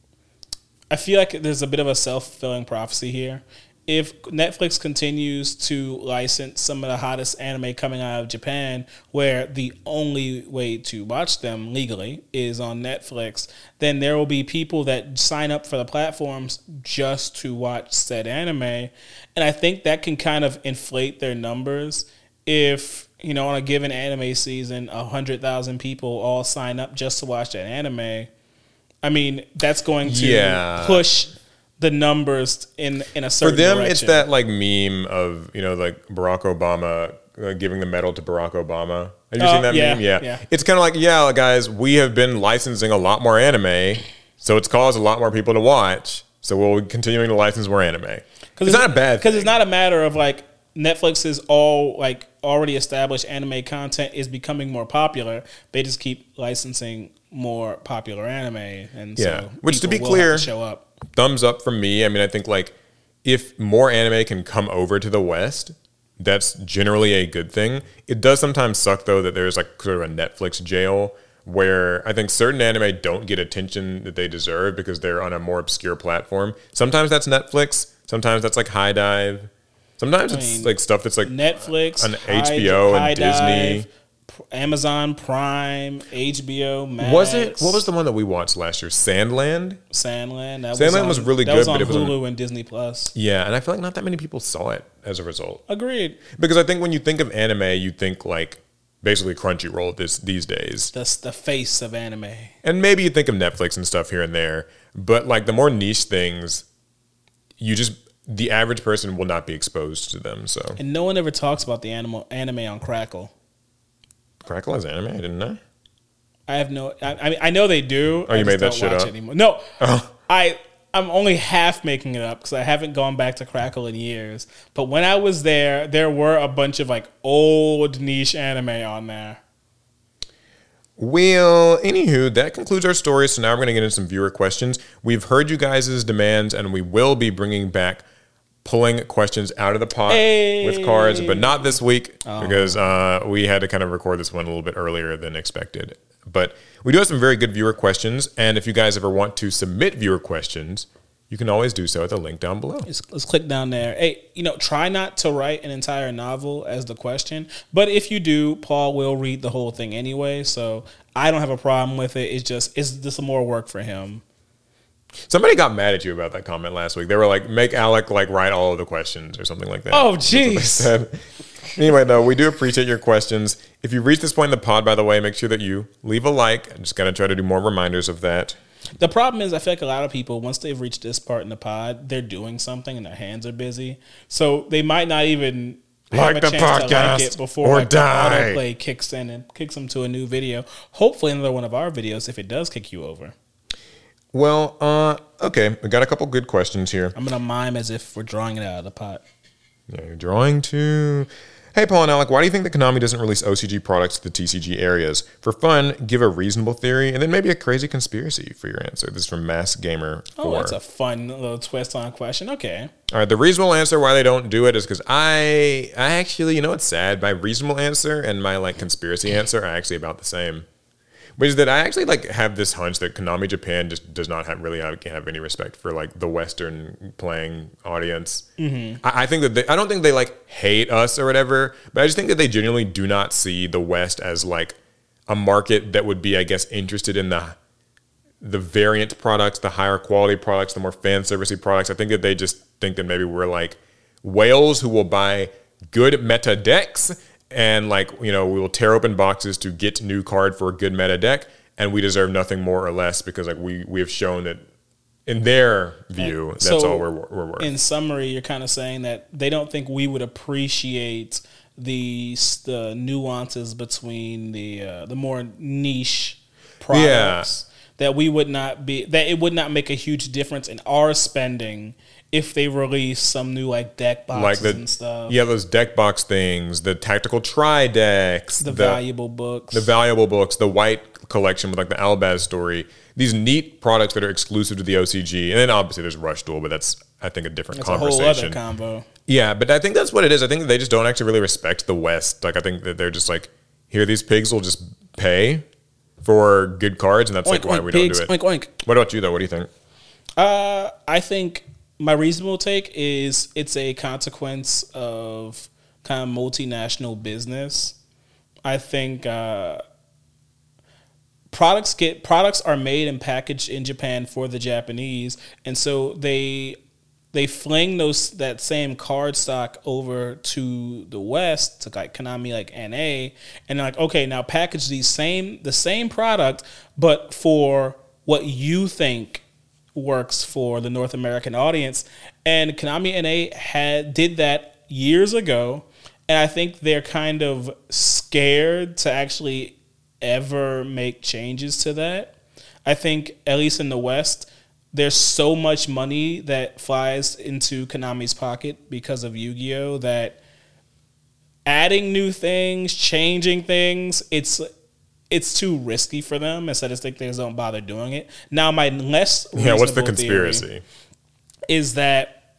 I feel like there's a bit of a self-fulfilling prophecy here. If Netflix continues to license some of the hottest anime coming out of Japan, where the only way to watch them legally is on Netflix, then there will be people that sign up for the platforms just to watch said anime. And I think that can kind of inflate their numbers if, you know, on a given anime season, one hundred thousand people all sign up just to watch that anime. I mean, that's going to Yeah. push the numbers in in a For certain them, direction. it's that like meme of, you know, like Barack Obama uh, giving the medal to Barack Obama. Have you Oh, seen that yeah, meme? Yeah. yeah. It's kind of like, yeah, guys, we have been licensing a lot more anime, so it's caused a lot more people to watch. So we'll be continuing to license more anime. It's, not a bad because thing. it's not a matter of like Netflix's all like already established anime content is becoming more popular. They just keep licensing more popular anime, and Yeah. so Which, to people be will clear, have to show up. Thumbs up from me. I mean, I think like if more anime can come over to the West, that's generally a good thing. It does sometimes suck though that there's like sort of a Netflix jail where I think certain anime don't get attention that they deserve because they're on a more obscure platform. Sometimes that's Netflix. Sometimes that's like High Dive. Sometimes I it's mean, like stuff that's like Netflix, on High- H B O and High Disney. Dive, P- Amazon Prime, H B O Max. Was it? What was the one that we watched last year? Sandland? Sandland? That Sandland on, was really that good, was on but it was on- Hulu and Disney Plus. Yeah, and I feel like not that many people saw it as a result. Agreed. Because I think when you think of anime, you think like basically Crunchyroll this these days. That's the face of anime. And maybe you think of Netflix and stuff here and there, but like the more niche things, you just the average person will not be exposed to them. So And no one ever talks about the animal anime on Crackle. Crackle has anime, I didn't know. I have no. I, I mean, I know they do. Oh, I you just made that don't shit watch up? it anymore. No, Oh. I. I'm only half making it up because I haven't gone back to Crackle in years. But when I was there, there were a bunch of like old niche anime on there. Well, anywho, that concludes our story. So now we're going to get into some viewer questions. We've heard you guys' demands, and we will be bringing back pulling questions out of the pot Hey. with cards, but not this week because uh, we had to kind of record this one a little bit earlier than expected. But we do have some very good viewer questions, and if you guys ever want to submit viewer questions, you can always do so at the link down below. Let's, let's click down there. Hey, you know, try not to write an entire novel as the question, but if you do, Paul will read the whole thing anyway. So I don't have a problem with it. It's just it's just more work for him. Somebody got mad at you about that comment last week. They were like, make Alec like write all of the questions or something like that. Oh, That's what they jeez. said. Anyway, though, we do appreciate your questions. If you reach this point in the pod, by the way, make sure that you leave a like. I'm just going to try to do more reminders of that. The problem is, I feel like a lot of people, once they've reached this part in the pod, they're doing something and their hands are busy, so they might not even have Like a the chance to like podcast it before or like, die. the autoplay kicks in and kicks them to a new video. Hopefully, another one of our videos if it does kick you over. Well, uh, okay. We got a couple good questions here. I'm gonna mime as if we're drawing it out of the pot. Yeah, you're drawing to. Hey, Paul and Alec, why do you think that Konami doesn't release O C G products to the T C G areas? For fun, give a reasonable theory, and then maybe a crazy conspiracy for your answer. This is from Mass Gamer four. Oh, that's a fun little twist on a question. Okay. All right, the reasonable answer why they don't do it is because I, I actually, you know what's sad? My reasonable answer and my like conspiracy answer are actually about the same. Which is that I actually like have this hunch that Konami Japan just does not have really have, have any respect for like the Western playing audience. Mm-hmm. I, I think that they, I don't think they like hate us or whatever, but I just think that they genuinely do not see the West as like a market that would be, I guess, interested in the the variant products, the higher quality products, the more fan servicey products. I think that they just think that maybe we're like whales who will buy good meta decks. And like, you know, we will tear open boxes to get new card for a good meta deck, and we deserve nothing more or less because like we, we have shown that in their view, that's so all we're, we're worth. In summary, you're kind of saying that they don't think we would appreciate the the nuances between the uh, the more niche products. Yeah. That we would not be that it would not make a huge difference in our spending if they release some new like deck boxes like the, and stuff. Yeah, those deck box things, the tactical tri decks, the, the valuable books, the valuable books, the white collection with like the Albaz story. These neat products that are exclusive to the O C G, and then obviously there's Rush Duel, but that's I think a different that's conversation. A whole other combo. Yeah, but I think that's what it is. I think they just don't actually really respect the West. Like I think that they're just like, here these pigs will just pay for good cards, and that's oink, like why oink, we pigs, don't do it. Oink, oink. What about you though? What do you think? Uh, I think. My reasonable take is it's a consequence of kind of multinational business. I think uh, products get products are made and packaged in Japan for the Japanese, and so they they fling those that same card stock over to the West, to like Konami, like N A, and they're like, okay, now package these same the same product, but for what you think works for the North American audience. And Konami N A had did that years ago, and I think they're kind of scared to actually ever make changes to that. I think, at least in the West, there's so much money that flies into Konami's pocket because of Yu-Gi-Oh! That adding new things, changing things, it's it's too risky for them, and so I just think they just don't bother doing it. Now, my less yeah, what's the conspiracy? Is that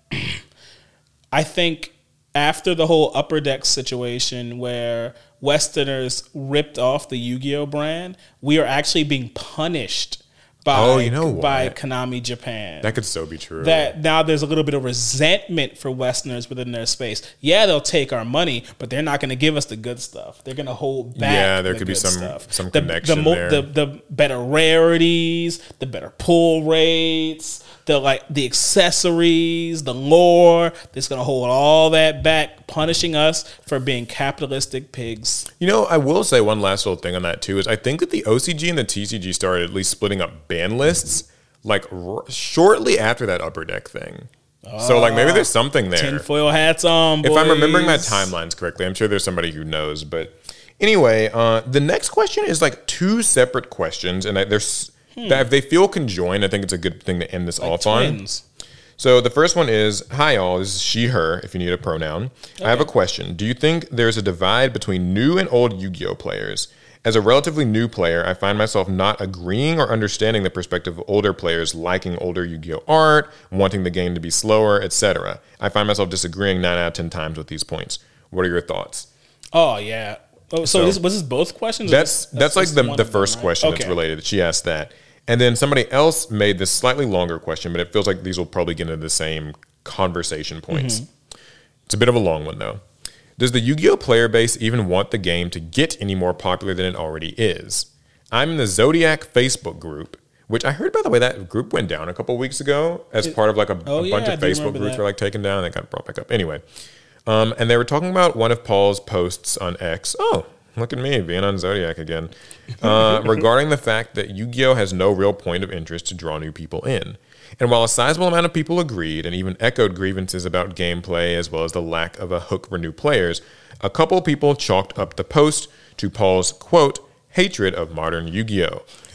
I think after the whole Upper Deck situation where Westerners ripped off the Yu-Gi-Oh! Brand, we are actually being punished by, oh, you know by Konami Japan. That could so be true. That now there's a little bit of resentment for Westerners within their space. Yeah, they'll take our money, but they're not going to give us the good stuff. They're going to hold back. Yeah, there the could be some stuff. some the, connection the, mo- there. The, the better rarities, the better pull rates, the like the accessories, the lore. That's going to hold all that back, punishing us for being capitalistic pigs. You know, I will say one last little thing on that too is I think that the O C G and the T C G started at least splitting up ban lists like r- shortly after that Upper Deck thing. Uh, so like maybe there's something there. Tinfoil hats on, boys. If I'm remembering my timelines correctly, I'm sure there's somebody who knows. But anyway, uh, the next question is like two separate questions, and I, there's hmm. that if they feel conjoined, I think it's a good thing to end this like off twins. on. So the first one is, hi all, this is she, her, if you need a pronoun. Okay. I have a question. Do you think there's a divide between new and old Yu-Gi-Oh! Players? As a relatively new player, I find myself not agreeing or understanding the perspective of older players liking older Yu-Gi-Oh! Art, wanting the game to be slower, et cetera. I find myself disagreeing nine out of ten times with these points. What are your thoughts? Oh, yeah. Oh, so so this, was this both questions? That's that's, that's like the, the first them, right? question okay. that's related. She asked that. And then somebody else made this slightly longer question, but it feels like these will probably get into the same conversation points. Mm-hmm. It's a bit of a long one, though. Does the Yu-Gi-Oh! Player base even want the game to get any more popular than it already is? I'm in the Zodiac Facebook group, which I heard, by the way, that group went down a couple weeks ago as it, part of like a, oh, a bunch yeah, of Facebook groups that. were like taken down and they got brought back up. Anyway, um, and they were talking about one of Paul's posts on X. Oh, look at me being on Zodiac again. Uh, regarding the fact that Yu-Gi-Oh! Has no real point of interest to draw new people in. And while a sizable amount of people agreed and even echoed grievances about gameplay as well as the lack of a hook for new players, a couple people chalked up the post to Paul's, quote, hatred of modern Yu-Gi-Oh!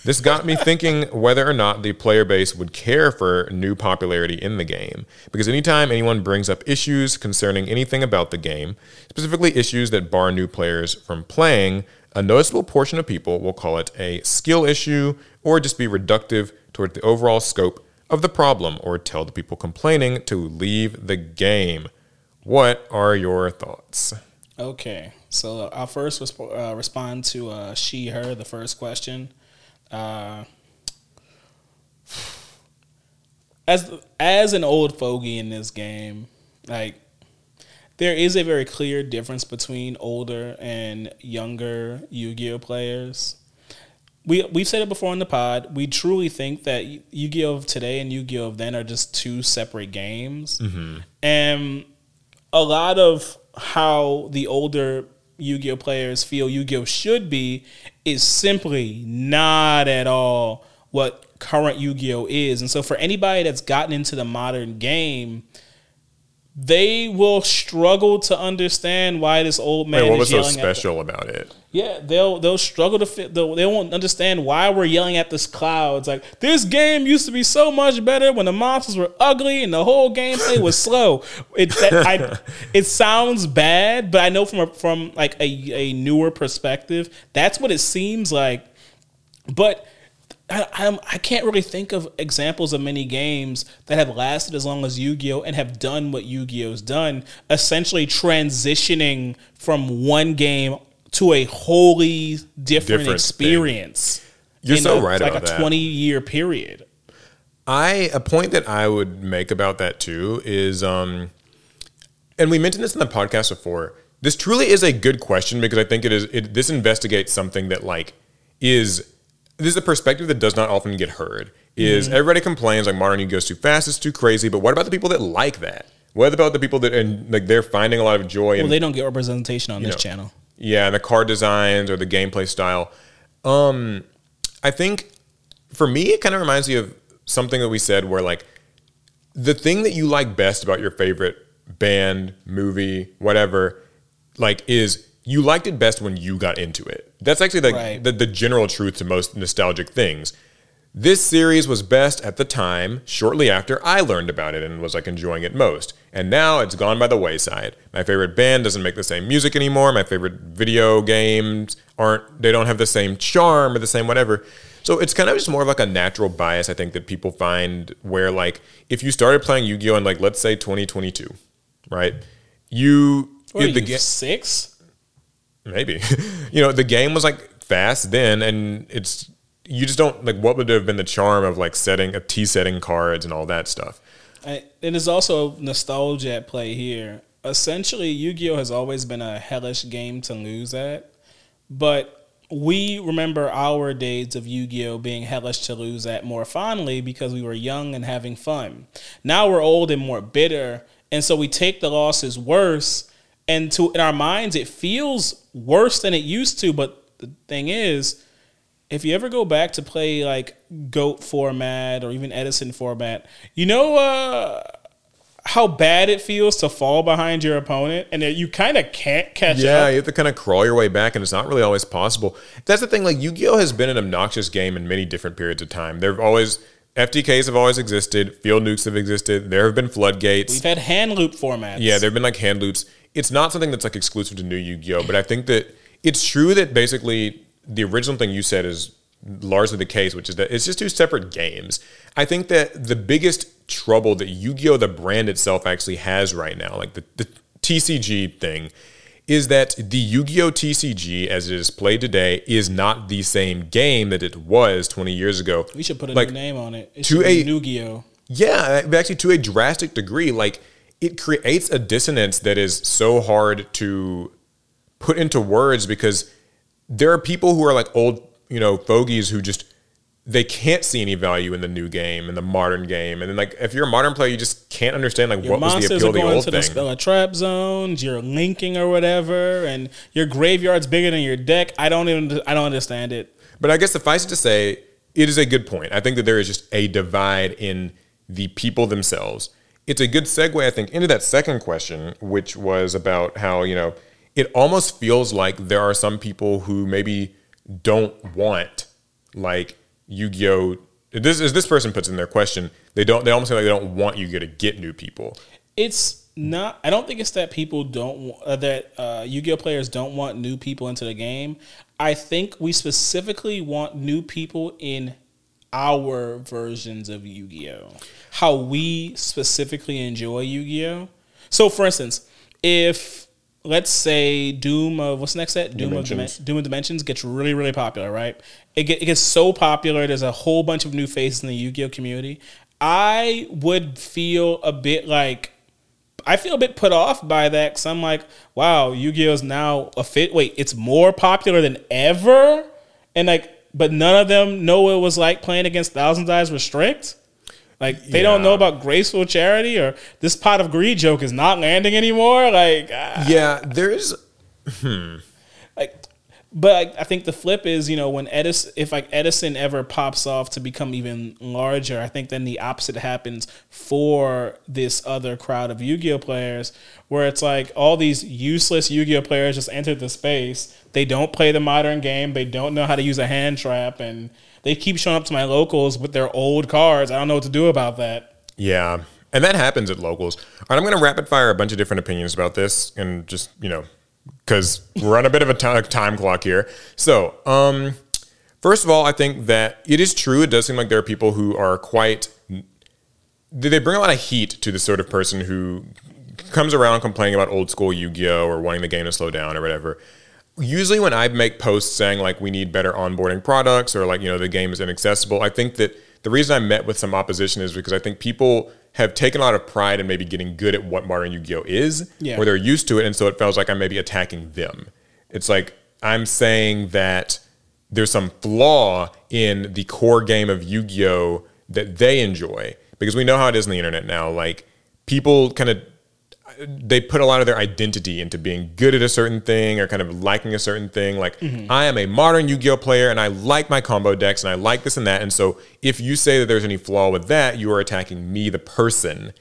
This got me thinking whether or not the player base would care for new popularity in the game. Because anytime anyone brings up issues concerning anything about the game, specifically issues that bar new players from playing, a noticeable portion of people will call it a skill issue or just be reductive toward the overall scope of the problem or tell the people complaining to leave the game. What are your thoughts? Okay, so I'll first resp- uh, respond to uh, she, her, the first question. Uh, as as an old fogey in this game, like there is a very clear difference between older and younger Yu-Gi-Oh players. We we've said it before in the pod. We truly think that Yu-Gi-Oh of today and Yu-Gi-Oh of then are just two separate games, mm-hmm. and a lot of how the older Yu-Gi-Oh players feel Yu-Gi-Oh should be is simply not at all what current Yu-Gi-Oh is. And so for anybody that's gotten into the modern game, they will struggle to understand why this old man Wait, what is was so yelling special at the, about it? Yeah, they'll they'll struggle to fit. They'll, they won't understand why we're yelling at this clouds. Like, this game used to be so much better when the monsters were ugly and the whole gameplay was slow. It that, I, it sounds bad, but I know from a, from like a, a newer perspective, that's what it seems like. But I, I'm, I can't really think of examples of many games that have lasted as long as Yu-Gi-Oh! And have done what Yu-Gi-Oh's done, essentially transitioning from one game to a wholly different, different experience. Thing. You're so a, right like about that. Like a twenty-year period. I a point that I would make about that too is, um, and we mentioned this in the podcast before. This truly is a good question because I think it is. It, this investigates something that like is. This is a perspective that does not often get heard. Is mm-hmm. everybody complains like modern Yu-Gi-Oh! Is too fast, it's too crazy, but what about the people that like that? What about the people that and like they're finding a lot of joy? Well, in, they don't get representation on this know, channel. Yeah, and the card designs or the gameplay style. Um, I think for me, it kind of reminds me of something that we said where like the thing that you like best about your favorite band, movie, whatever, like is you liked it best when you got into it. That's actually the, right. the, the general truth to most nostalgic things. This series was best at the time, shortly after I learned about it and was like enjoying it most. And now it's gone by the wayside. My favorite band doesn't make the same music anymore. My favorite video games aren't, they don't have the same charm or the same whatever. So it's kind of just more of like a natural bias, I think, that people find where like, if you started playing Yu-Gi-Oh! In like, let's say twenty twenty-two, right? You... What are the you, ga- six? Maybe. You know, the game was like fast then and it's... You just don't, like, what would have been the charm of, like, setting, a T-setting cards and all that stuff? I, it is also nostalgia at play here. Essentially, Yu-Gi-Oh! Has always been a hellish game to lose at, but we remember our days of Yu-Gi-Oh! Being hellish to lose at more fondly because we were young and having fun. Now we're old and more bitter, and so we take the losses worse, and to in our minds, it feels worse than it used to, but the thing is, if you ever go back to play like GOAT format or even Edison format, you know uh, how bad it feels to fall behind your opponent and that you kind of can't catch yeah, up? Yeah, you have to kind of crawl your way back, and it's not really always possible. That's the thing. Like, Yu-Gi-Oh! Has been an obnoxious game in many different periods of time. There have always... F T Ks have always existed. Field nukes have existed. There have been floodgates. We've had hand loop formats. Yeah, there have been like hand loops. It's not something that's like exclusive to new Yu-Gi-Oh! But I think that it's true that basically... The original thing you said is largely the case, which is that it's just two separate games. I think that the biggest trouble that Yu-Gi-Oh! The brand itself actually has right now, like the, the T C G thing, is that the Yu-Gi-Oh! T C G as it is played today is not the same game that it was twenty years ago. We should put a like, new name on it. It to should a, be Yu-Gi-Oh! Yeah, actually to a drastic degree, like it creates a dissonance that is so hard to put into words because there are people who are like old, you know, fogies who just, they can't see any value in the new game, in the modern game. And then like, if you're a modern player, you just can't understand like your what was the appeal of the old to thing. The spell a trap zones, you're linking or whatever, and your graveyard's bigger than your deck. I don't even, I don't understand it. But I guess suffice it to say, it is a good point. I think that there is just a divide in the people themselves. It's a good segue, I think, into that second question, which was about how, you know, it almost feels like there are some people who maybe don't want like Yu-Gi-Oh! This as this person puts in their question, they don't. They almost feel like they don't want Yu-Gi-Oh! To get new people. It's not. I don't think it's that people don't uh, that uh, Yu-Gi-Oh! Players don't want new people into the game. I think we specifically want new people in our versions of Yu-Gi-Oh! How we specifically enjoy Yu-Gi-Oh! So, for instance, if let's say Doom of what's the next set? Doom of Dimensions. Doom of Dimensions gets really, really popular, right? It, get, it gets so popular. There's a whole bunch of new faces in the Yu-Gi-Oh! Community. I would feel a bit like I feel a bit put off by that because I'm like, wow, Yu-Gi-Oh! Is now a fit. Wait, it's more popular than ever, and like, but none of them know what it was like playing against Thousand Eyes Restrict. Like they yeah. don't know about Graceful Charity or this Pot of Greed joke is not landing anymore. Like ah. yeah, there's hmm. like, but I think the flip is, you know, when Edison, if like Edison ever pops off to become even larger, I think then the opposite happens for this other crowd of Yu-Gi-Oh players, where it's like all these useless Yu-Gi-Oh players just entered the space. They don't play the modern game. They don't know how to use a hand trap, and they keep showing up to my locals with their old cards. I don't know what to do about that. Yeah, and that happens at locals. All right, I'm going to rapid fire a bunch of different opinions about this, and just, you know, because we're on a bit of a t- time clock here. So, um, first of all, I think that it is true. It does seem like there are people who are quite... They bring a lot of heat to the sort of person who comes around complaining about old school Yu-Gi-Oh! Or wanting the game to slow down or whatever. Usually when I make posts saying, like, we need better onboarding products or, like, you know, the game is inaccessible, I think that the reason I met with some opposition is because I think people have taken a lot of pride in maybe getting good at what modern Yu-Gi-Oh! Is, yeah. or they're used to it, and so it feels like I'm maybe attacking them. It's like I'm saying that there's some flaw in the core game of Yu-Gi-Oh! That they enjoy, because we know how it is on the internet now. Like, people kind of they put a lot of their identity into being good at a certain thing or kind of liking a certain thing. Like, mm-hmm. I am a modern Yu-Gi-Oh! Player and I like my combo decks and I like this and that. And so if you say that there's any flaw with that, you are attacking me, the person.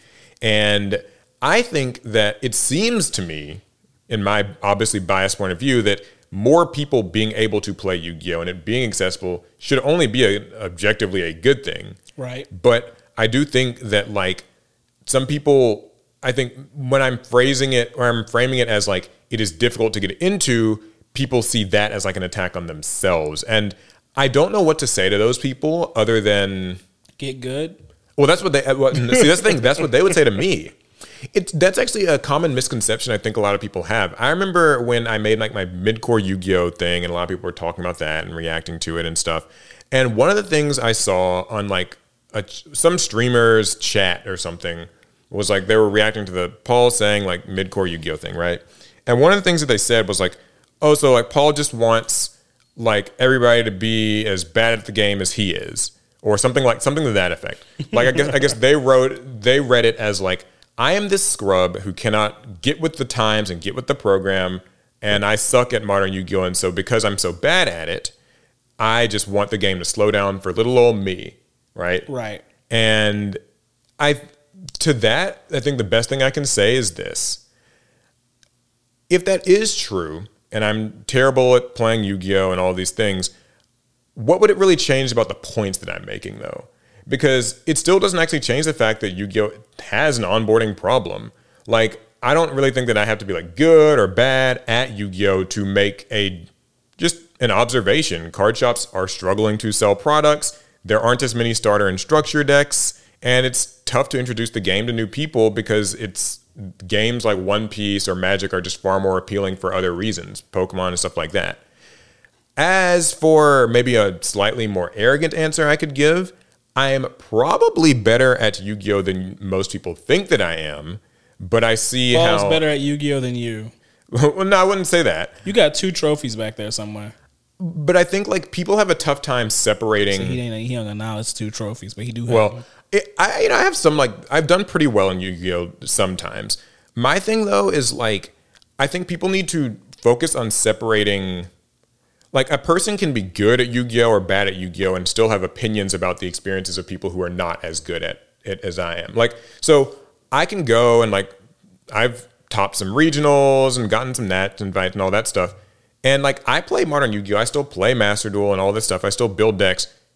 And I think that it seems to me, in my obviously biased point of view, that more people being able to play Yu-Gi-Oh! And it being accessible should only be a, objectively a good thing. Right. But I do think that, like, some people... I think when I'm phrasing it or I'm framing it as like it is difficult to get into, people see that as like an attack on themselves. And I don't know what to say to those people other than... Get good? Well, that's what they... Well, see, that's the thing. That's what they would say to me. It's, that's actually a common misconception I think a lot of people have. I remember when I made like my mid-core Yu-Gi-Oh! Thing, and a lot of people were talking about that and reacting to it and stuff. And one of the things I saw on like a, some streamer's chat or something was like they were reacting to the Paul saying like mid-core Yu-Gi-Oh! Thing, right? And one of the things that they said was like, oh, so like Paul just wants like everybody to be as bad at the game as he is, or something like something to that effect. Like I guess I guess they wrote they read it as like, I am this scrub who cannot get with the times and get with the program, and I suck at modern Yu-Gi-Oh! And so because I'm so bad at it, I just want the game to slow down for little old me, right? Right. And I. To that, I think the best thing I can say is this. If that is true, and I'm terrible at playing Yu-Gi-Oh! And all these things, what would it really change about the points that I'm making, though? Because it still doesn't actually change the fact that Yu-Gi-Oh! Has an onboarding problem. Like, I don't really think that I have to be like good or bad at Yu-Gi-Oh! To make a just an observation. Card shops are struggling to sell products. There aren't as many starter and structure decks. And it's tough to introduce the game to new people because it's games like One Piece or Magic are just far more appealing for other reasons, Pokemon and stuff like that. As for maybe a slightly more arrogant answer I could give, I am probably better at Yu-Gi-Oh! Than most people think that I am, but I see Paul's how... Paul's better at Yu-Gi-Oh! Than you. Well, no, I wouldn't say that. You got two trophies back there somewhere. But I think like people have a tough time separating... So he ain't he don't know it's two trophies, but he do have well, them. It, I you know I have some like I've done pretty well in Yu-Gi-Oh! Sometimes. My thing though is like I think people need to focus on separating. Like a person can be good at Yu-Gi-Oh! Or bad at Yu-Gi-Oh! And still have opinions about the experiences of people who are not as good at it as I am. Like so I can go and like I've topped some regionals and gotten some Nat invites and all that stuff. And like I play modern Yu-Gi-Oh! I still play Master Duel and all this stuff. I still build decks.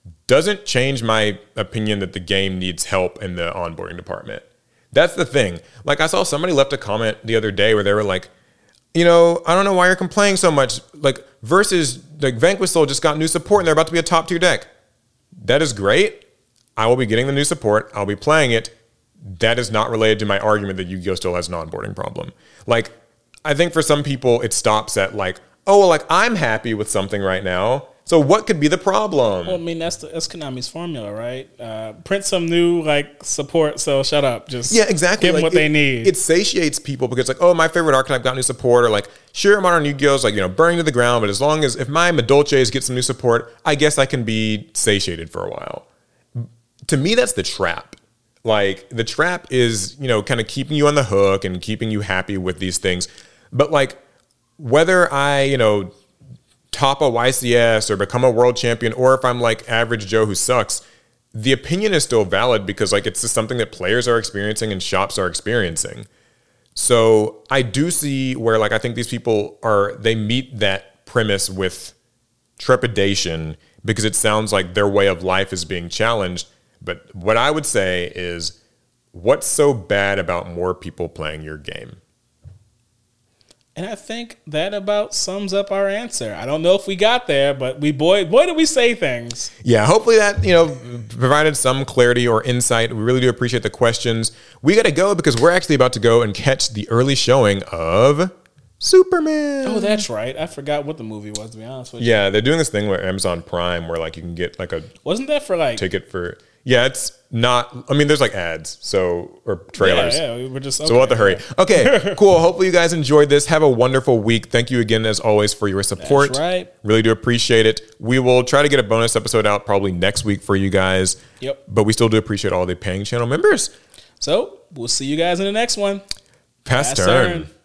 doesn't change my opinion that the game needs help in the onboarding department. That's the thing. Like, I saw somebody left a comment the other day where they were like, you know, I don't know why you're complaining so much. Like, versus, like, Vanquish Soul just got new support and they're about to be a top tier deck. That is great. I will be getting the new support. I'll be playing it. That is not related to my argument that Yu-Gi-Oh! Still has an onboarding problem. Like, I think for some people, it stops at like, oh, well, like, I'm happy with something right now. So what could be the problem? Well, I mean, that's the, that's Konami's formula, right? Uh, print some new like support. So shut up. Just yeah, exactly. Give them like, what it, they need. It satiates people because like, oh, my favorite archetype got new support, or like, sure, Modern Yu-Gi-Oh's like, you know, burning to the ground, but as long as if my Madolches get some new support, I guess I can be satiated for a while. To me, that's the trap. Like, the trap is, you know, kind of keeping you on the hook and keeping you happy with these things. But like, whether I, you know, top a Y C S or become a world champion, or if I'm like average Joe who sucks, the opinion is still valid because like it's just something that players are experiencing and shops are experiencing. So I do see where like I think these people are, they meet that premise with trepidation because it sounds like their way of life is being challenged. But what I would say is, what's so bad about more people playing your game? And I think that about sums up our answer. I don't know if we got there, but we boy boy did we say things. Yeah, hopefully that, you know, provided some clarity or insight. We really do appreciate the questions. We got to go because we're actually about to go and catch the early showing of Superman. Oh, that's right. I forgot what the movie was, to be honest with you. Yeah, they're doing this thing where Amazon Prime where like you can get like a Wasn't that for like ticket for yeah, it's not. I mean, there's like ads, so or trailers. Yeah, yeah, we're just okay, so we'll have to hurry. yeah. Okay, cool. Hopefully you guys enjoyed this. Have a wonderful week. Thank you again, as always, for your support. That's right. Really do appreciate it. We will try to get a bonus episode out probably next week for you guys. Yep. But we still do appreciate all the paying channel members. So we'll see you guys in the next one. Pass, Pass turn. turn.